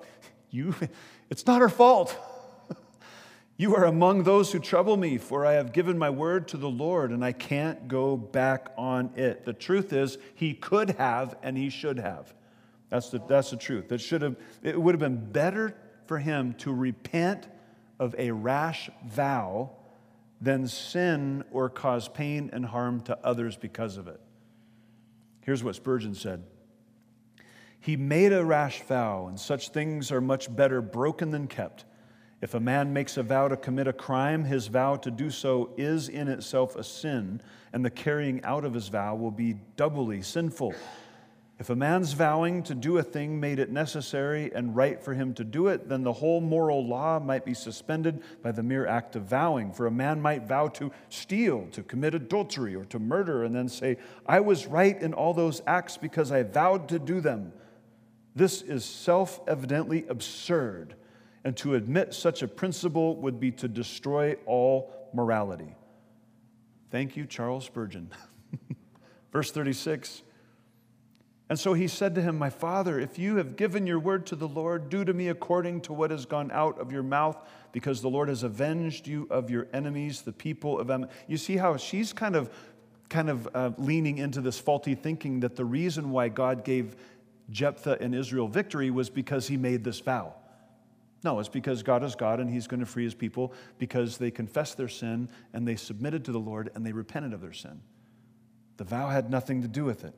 It's not her fault. "You are among those who trouble me, for I have given my word to the Lord, and I can't go back on it." The truth is, he could have and he should have. That's the truth. It would have been better for him to repent of a rash vow than sin or cause pain and harm to others because of it. Here's what Spurgeon said. "He made a rash vow, and such things are much better broken than kept. If a man makes a vow to commit a crime, his vow to do so is in itself a sin, and the carrying out of his vow will be doubly sinful. If a man's vowing to do a thing made it necessary and right for him to do it, then the whole moral law might be suspended by the mere act of vowing. For a man might vow to steal, to commit adultery, or to murder, and then say, 'I was right in all those acts because I vowed to do them.' This is self-evidently absurd, and to admit such a principle would be to destroy all morality." Thank you, Charles Spurgeon. Verse 36. "And so he said to him, 'My father, if you have given your word to the Lord, do to me according to what has gone out of your mouth, because the Lord has avenged you of your enemies, the people of Ammon.'" You see how she's kind of leaning into this faulty thinking that the reason why God gave Jephthah and Israel victory was because he made this vow. No, it's because God is God and he's going to free his people because they confessed their sin and they submitted to the Lord and they repented of their sin. The vow had nothing to do with it.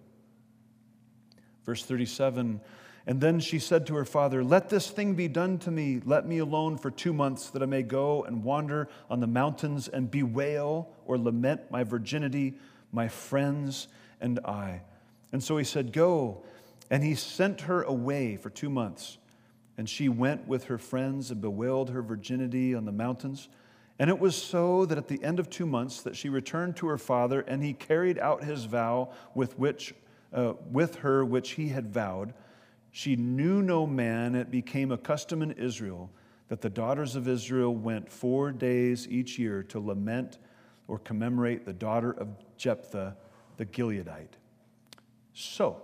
Verse 37, "And then she said to her father, 'Let this thing be done to me. Let me alone for 2 months that I may go and wander on the mountains and bewail or lament my virginity, my friends and I.' And so he said, 'Go.' And he sent her away for 2 months. And she went with her friends and bewailed her virginity on the mountains. And it was so that at the end of 2 months that she returned to her father, and he carried out his vow with her which he had vowed. She knew no man. It became a custom in Israel that the daughters of Israel went 4 days each year to lament or commemorate the daughter of Jephthah the Gileadite." So,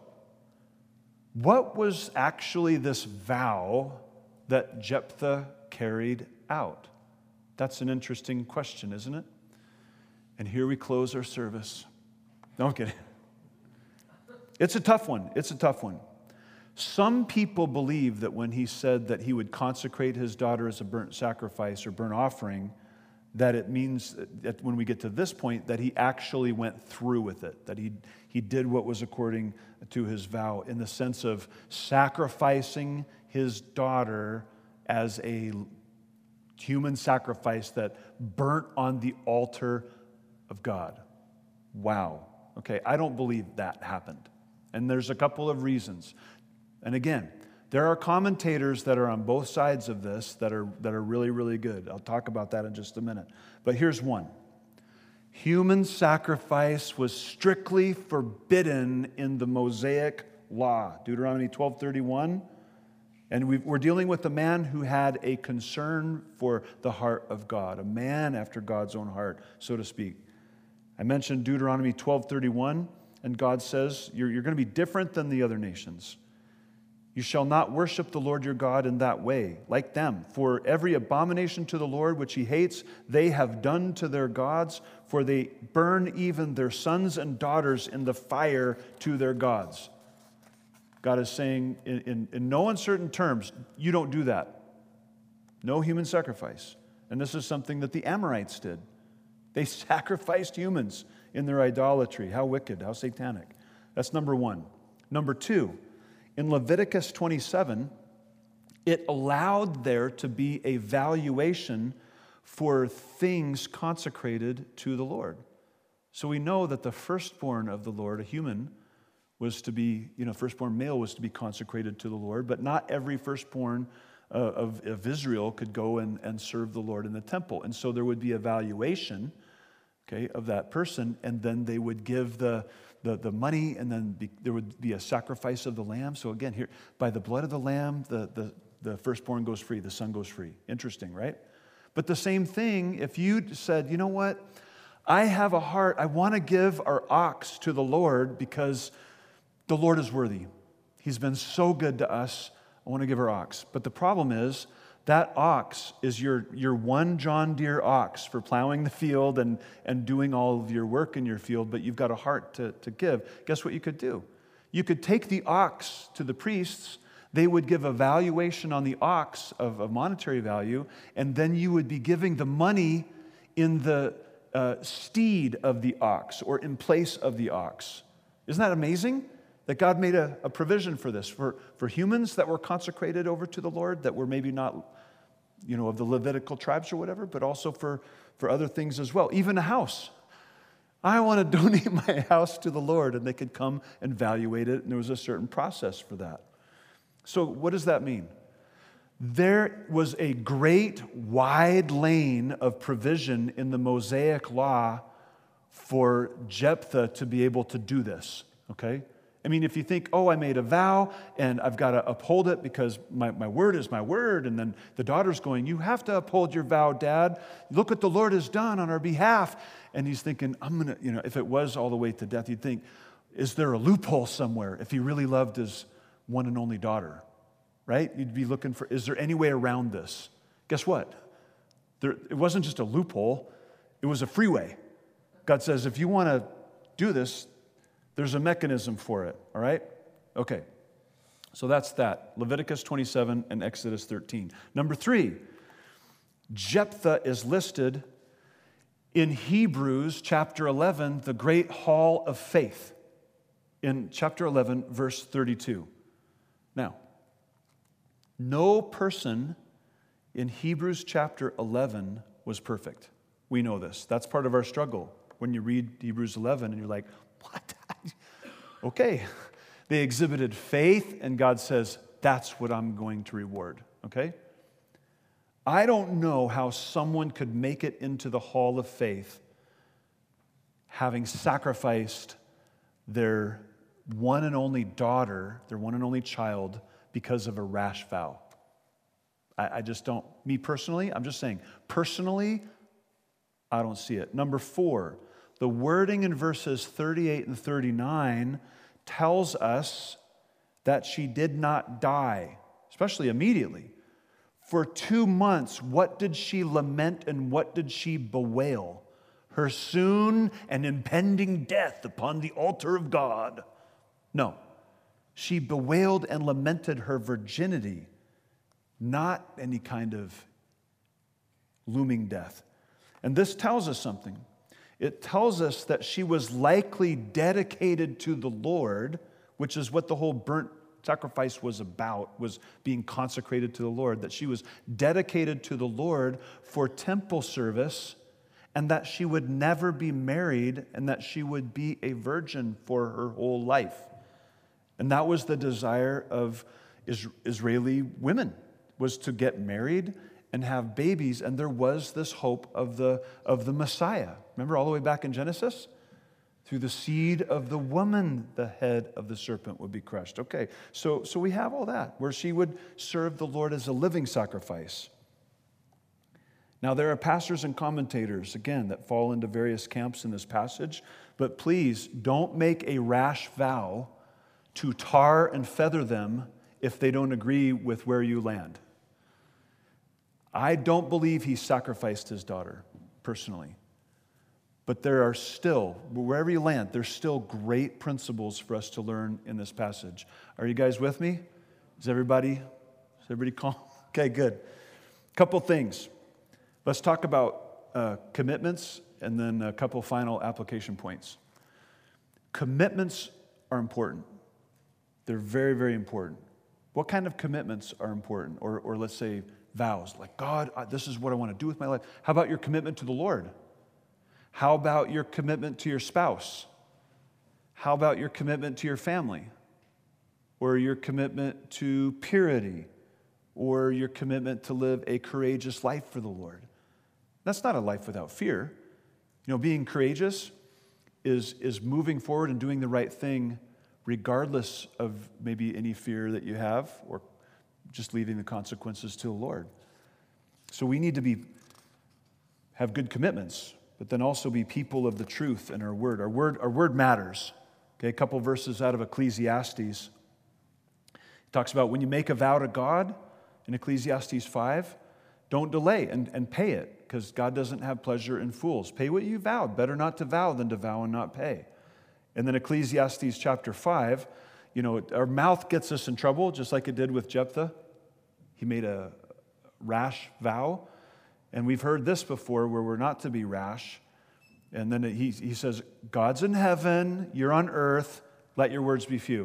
what was actually this vow that Jephthah carried out? That's an interesting question, isn't it? And here we close our service. No, I'm kidding. It's a tough one. It's a tough one. Some people believe that when he said that he would consecrate his daughter as a burnt sacrifice or burnt offering, that it means that when we get to this point, that he actually went through with it, that he did what was according to his vow, in the sense of sacrificing his daughter as a human sacrifice that burnt on the altar of God. Wow. Okay, I don't believe that happened. And there's a couple of reasons. And again, there are commentators that are on both sides of this that are really, really good. I'll talk about that in just a minute. But here's one. Human sacrifice was strictly forbidden in the Mosaic law. Deuteronomy 12:31. And we're dealing with a man who had a concern for the heart of God, a man after God's own heart, so to speak. I mentioned Deuteronomy 12:31, and God says, you're going to be different than the other nations. You shall not worship the Lord your God in that way, like them. For every abomination to the Lord which he hates, they have done to their gods, for they burn even their sons and daughters in the fire to their gods. God is saying in no uncertain terms, you don't do that. No human sacrifice. And this is something that the Amorites did. They sacrificed humans in their idolatry. How wicked, how satanic. That's number one. Number two, in Leviticus 27, it allowed there to be a valuation for things consecrated to the Lord. So we know that the firstborn of the Lord, a human, was to be, firstborn male was to be consecrated to the Lord, but not every firstborn of Israel could go and serve the Lord in the temple. And so there would be a valuation, of that person, and then they would give the money, and then there would be a sacrifice of the lamb. So again, here, by the blood of the lamb, the firstborn goes free, the son goes free. Interesting, right? But the same thing, if you said, you know what, I have a heart, I want to give our ox to the Lord because the Lord is worthy. He's been so good to us, I want to give our ox. But the problem is, that ox is your one John Deere ox for plowing the field and doing all of your work in your field, but you've got a heart to give. Guess what you could do? You could take the ox to the priests. They would give a valuation on the ox of monetary value, and then you would be giving the money in the stead of the ox or in place of the ox. Isn't that amazing? That God made a provision for this, for humans that were consecrated over to the Lord, that were maybe not, of the Levitical tribes or whatever, but also for other things as well. Even a house. I want to donate my house to the Lord, and they could come and evaluate it, and there was a certain process for that. So what does that mean? There was a great wide lane of provision in the Mosaic law for Jephthah to be able to do this, okay? I mean, if you think, I made a vow and I've got to uphold it because my word is my word, and then the daughter's going, you have to uphold your vow, Dad. Look what the Lord has done on our behalf. And he's thinking, I'm going to, if it was all the way to death, you'd think, is there a loophole somewhere if he really loved his one and only daughter, right? You'd be looking for, is there any way around this? Guess what? It wasn't just a loophole, it was a freeway. God says, if you want to do this, there's a mechanism for it, all right? Okay, so that's that. Leviticus 27 and Exodus 13. Number 3, Jephthah is listed in Hebrews chapter 11, the great hall of faith, in chapter 11, verse 32. Now, no person in Hebrews chapter 11 was perfect. We know this. That's part of our struggle. When you read Hebrews 11 and you're like, what? Okay. They exhibited faith, and God says, that's what I'm going to reward. Okay? I don't know how someone could make it into the hall of faith having sacrificed their one and only daughter, their one and only child, because of a rash vow. I just don't. Me personally, I'm just saying, personally, I don't see it. Number 4, the wording in verses 38 and 39 tells us that she did not die, especially immediately. For 2 months, what did she lament and what did she bewail? her soon and impending death upon the altar of God. No, she bewailed and lamented her virginity, not any kind of looming death. And this tells us something. It tells us that she was likely dedicated to the Lord, which is what the whole burnt sacrifice was about, was being consecrated to the Lord, that she was dedicated to the Lord for temple service, and that she would never be married, and that she would be a virgin for her whole life. And that was the desire of Israeli women, was to get married and have babies, and there was this hope of the Messiah. Remember all the way back in Genesis? Through the seed of the woman, the head of the serpent would be crushed. Okay, so we have all that, where she would serve the Lord as a living sacrifice. Now, there are pastors and commentators, again, that fall into various camps in this passage, but please don't make a rash vow to tar and feather them if they don't agree with where you land. I don't believe he sacrificed his daughter, personally. But there are still, wherever you land, there's still great principles for us to learn in this passage. Are you guys with me? Is everybody calm? Okay, good. Couple things. Let's talk about commitments and then a couple final application points. Commitments are important. They're very, very important. What kind of commitments are important? Or let's say vows, like, God, this is what I want to do with my life. How about your commitment to the Lord? How about your commitment to your spouse? How about your commitment to your family? Or your commitment to purity? Or your commitment to live a courageous life for the Lord? That's not a life without fear. You know, being courageous is moving forward and doing the right thing regardless of maybe any fear that you have or just leaving the consequences to the Lord. So we need to have good commitments, but then also be people of the truth in our word. Our word matters. Okay, a couple verses out of Ecclesiastes. It talks about when you make a vow to God in Ecclesiastes 5, don't delay and pay it, because God doesn't have pleasure in fools. Pay what you vowed. Better not to vow than to vow and not pay. And then Ecclesiastes chapter 5, you know, our mouth gets us in trouble, just like it did with Jephthah. He made a rash vow. And we've heard this before, where we're not to be rash. And then he says, God's in heaven, you're on earth, let your words be few.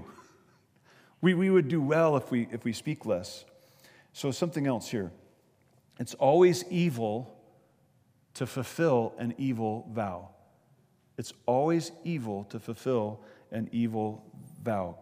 We would do well if we speak less. So something else here. It's always evil to fulfill an evil vow. It's always evil to fulfill an evil vow.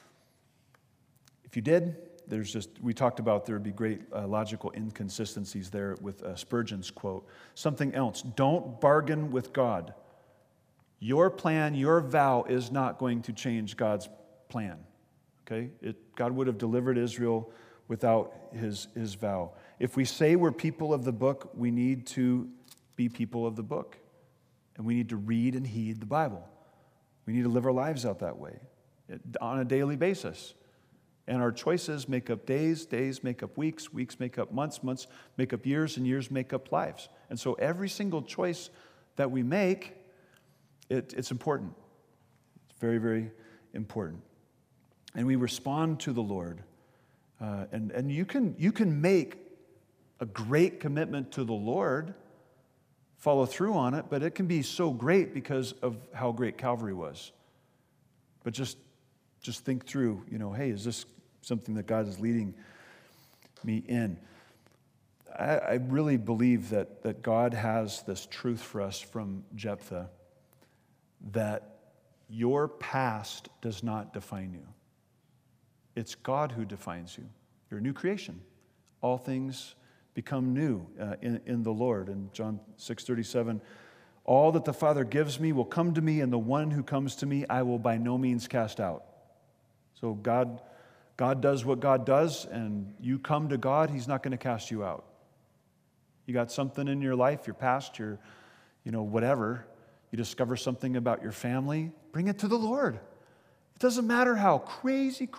If you did, we talked about there would be great logical inconsistencies there with Spurgeon's quote. Something else, don't bargain with God. Your plan, your vow is not going to change God's plan. Okay? God would have delivered Israel without his vow. If we say we're people of the book, we need to be people of the book. And we need to read and heed the Bible. We need to live our lives out that way on a daily basis. And our choices make up days, days make up weeks, weeks make up months, months make up years, and years make up lives. And so every single choice that we make, it's important. It's very, very important. And we respond to the Lord. And you can make a great commitment to the Lord, follow through on it, but it can be so great because of how great Calvary was. But just think through, hey, is this something that God is leading me in? I really believe that God has this truth for us from Jephthah, that your past does not define you. It's God who defines you. You're a new creation. All things become new in the Lord. In John 6:37, all that the Father gives me will come to me, and the one who comes to me I will by no means cast out. So God does what God does, and you come to God, He's not going to cast you out. You got something in your life, your past, your, whatever. You discover something about your family, bring it to the Lord. It doesn't matter how crazy,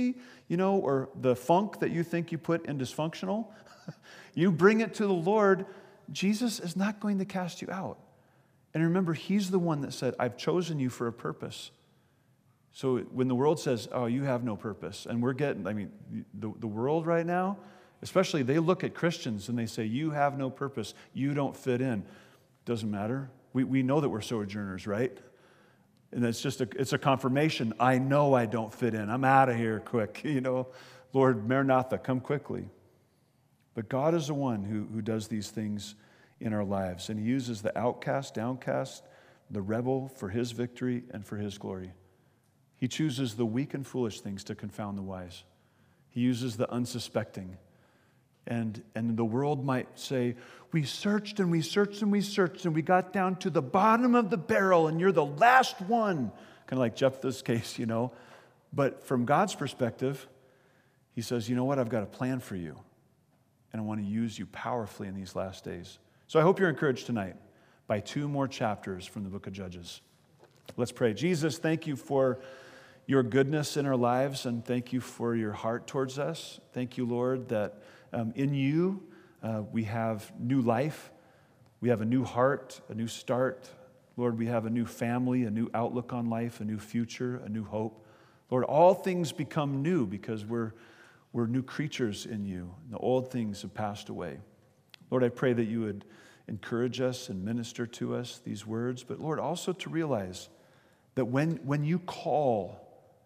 or the funk that you think you put in dysfunctional. You bring it to the Lord. Jesus is not going to cast you out. And remember, he's the one that said, I've chosen you for a purpose. So when the world says, oh, you have no purpose, and the world right now, especially they look at Christians and they say, you have no purpose, you don't fit in. Doesn't matter. We know that we're sojourners, right? And it's a confirmation. I know I don't fit in. I'm out of here quick. Lord, Maranatha, come quickly. But God is the one who does these things in our lives. And he uses the outcast, downcast, the rebel for his victory and for his glory. He chooses the weak and foolish things to confound the wise. He uses the unsuspecting. And the world might say, we searched and we searched and we searched and we got down to the bottom of the barrel and you're the last one. Kind of like Jephthah's case, But from God's perspective, he says, you know what? I've got a plan for you. And I want to use you powerfully in these last days. So I hope you're encouraged tonight by 2 more chapters from the book of Judges. Let's pray. Jesus, thank you for your goodness in our lives, and thank you for your heart towards us. Thank you, Lord, that in you we have new life. We have a new heart, a new start. Lord, we have a new family, a new outlook on life, a new future, a new hope. Lord, all things become new because we're new creatures in you. The old things have passed away. Lord, I pray that you would encourage us and minister to us these words, but Lord, also to realize that when you call,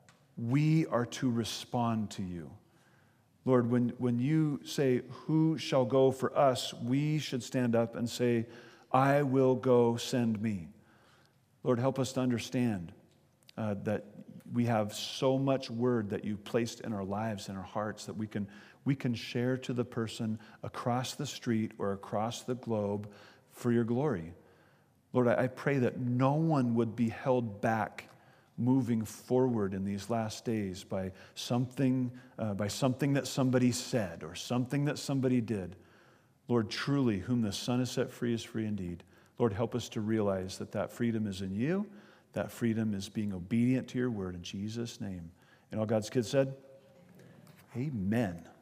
we are to respond to you. Lord, when you say, who shall go for us, we should stand up and say, I will go, send me. Lord, help us to understand that we have so much word that you've placed in our lives, in our hearts, that we can share to the person across the street or across the globe for your glory. Lord, I pray that no one would be held back moving forward in these last days by something that somebody said or something that somebody did. Lord, truly, whom the Son has set free is free indeed. Lord, help us to realize that freedom is in you. That freedom is being obedient to your word in Jesus' name. And all God's kids said, amen.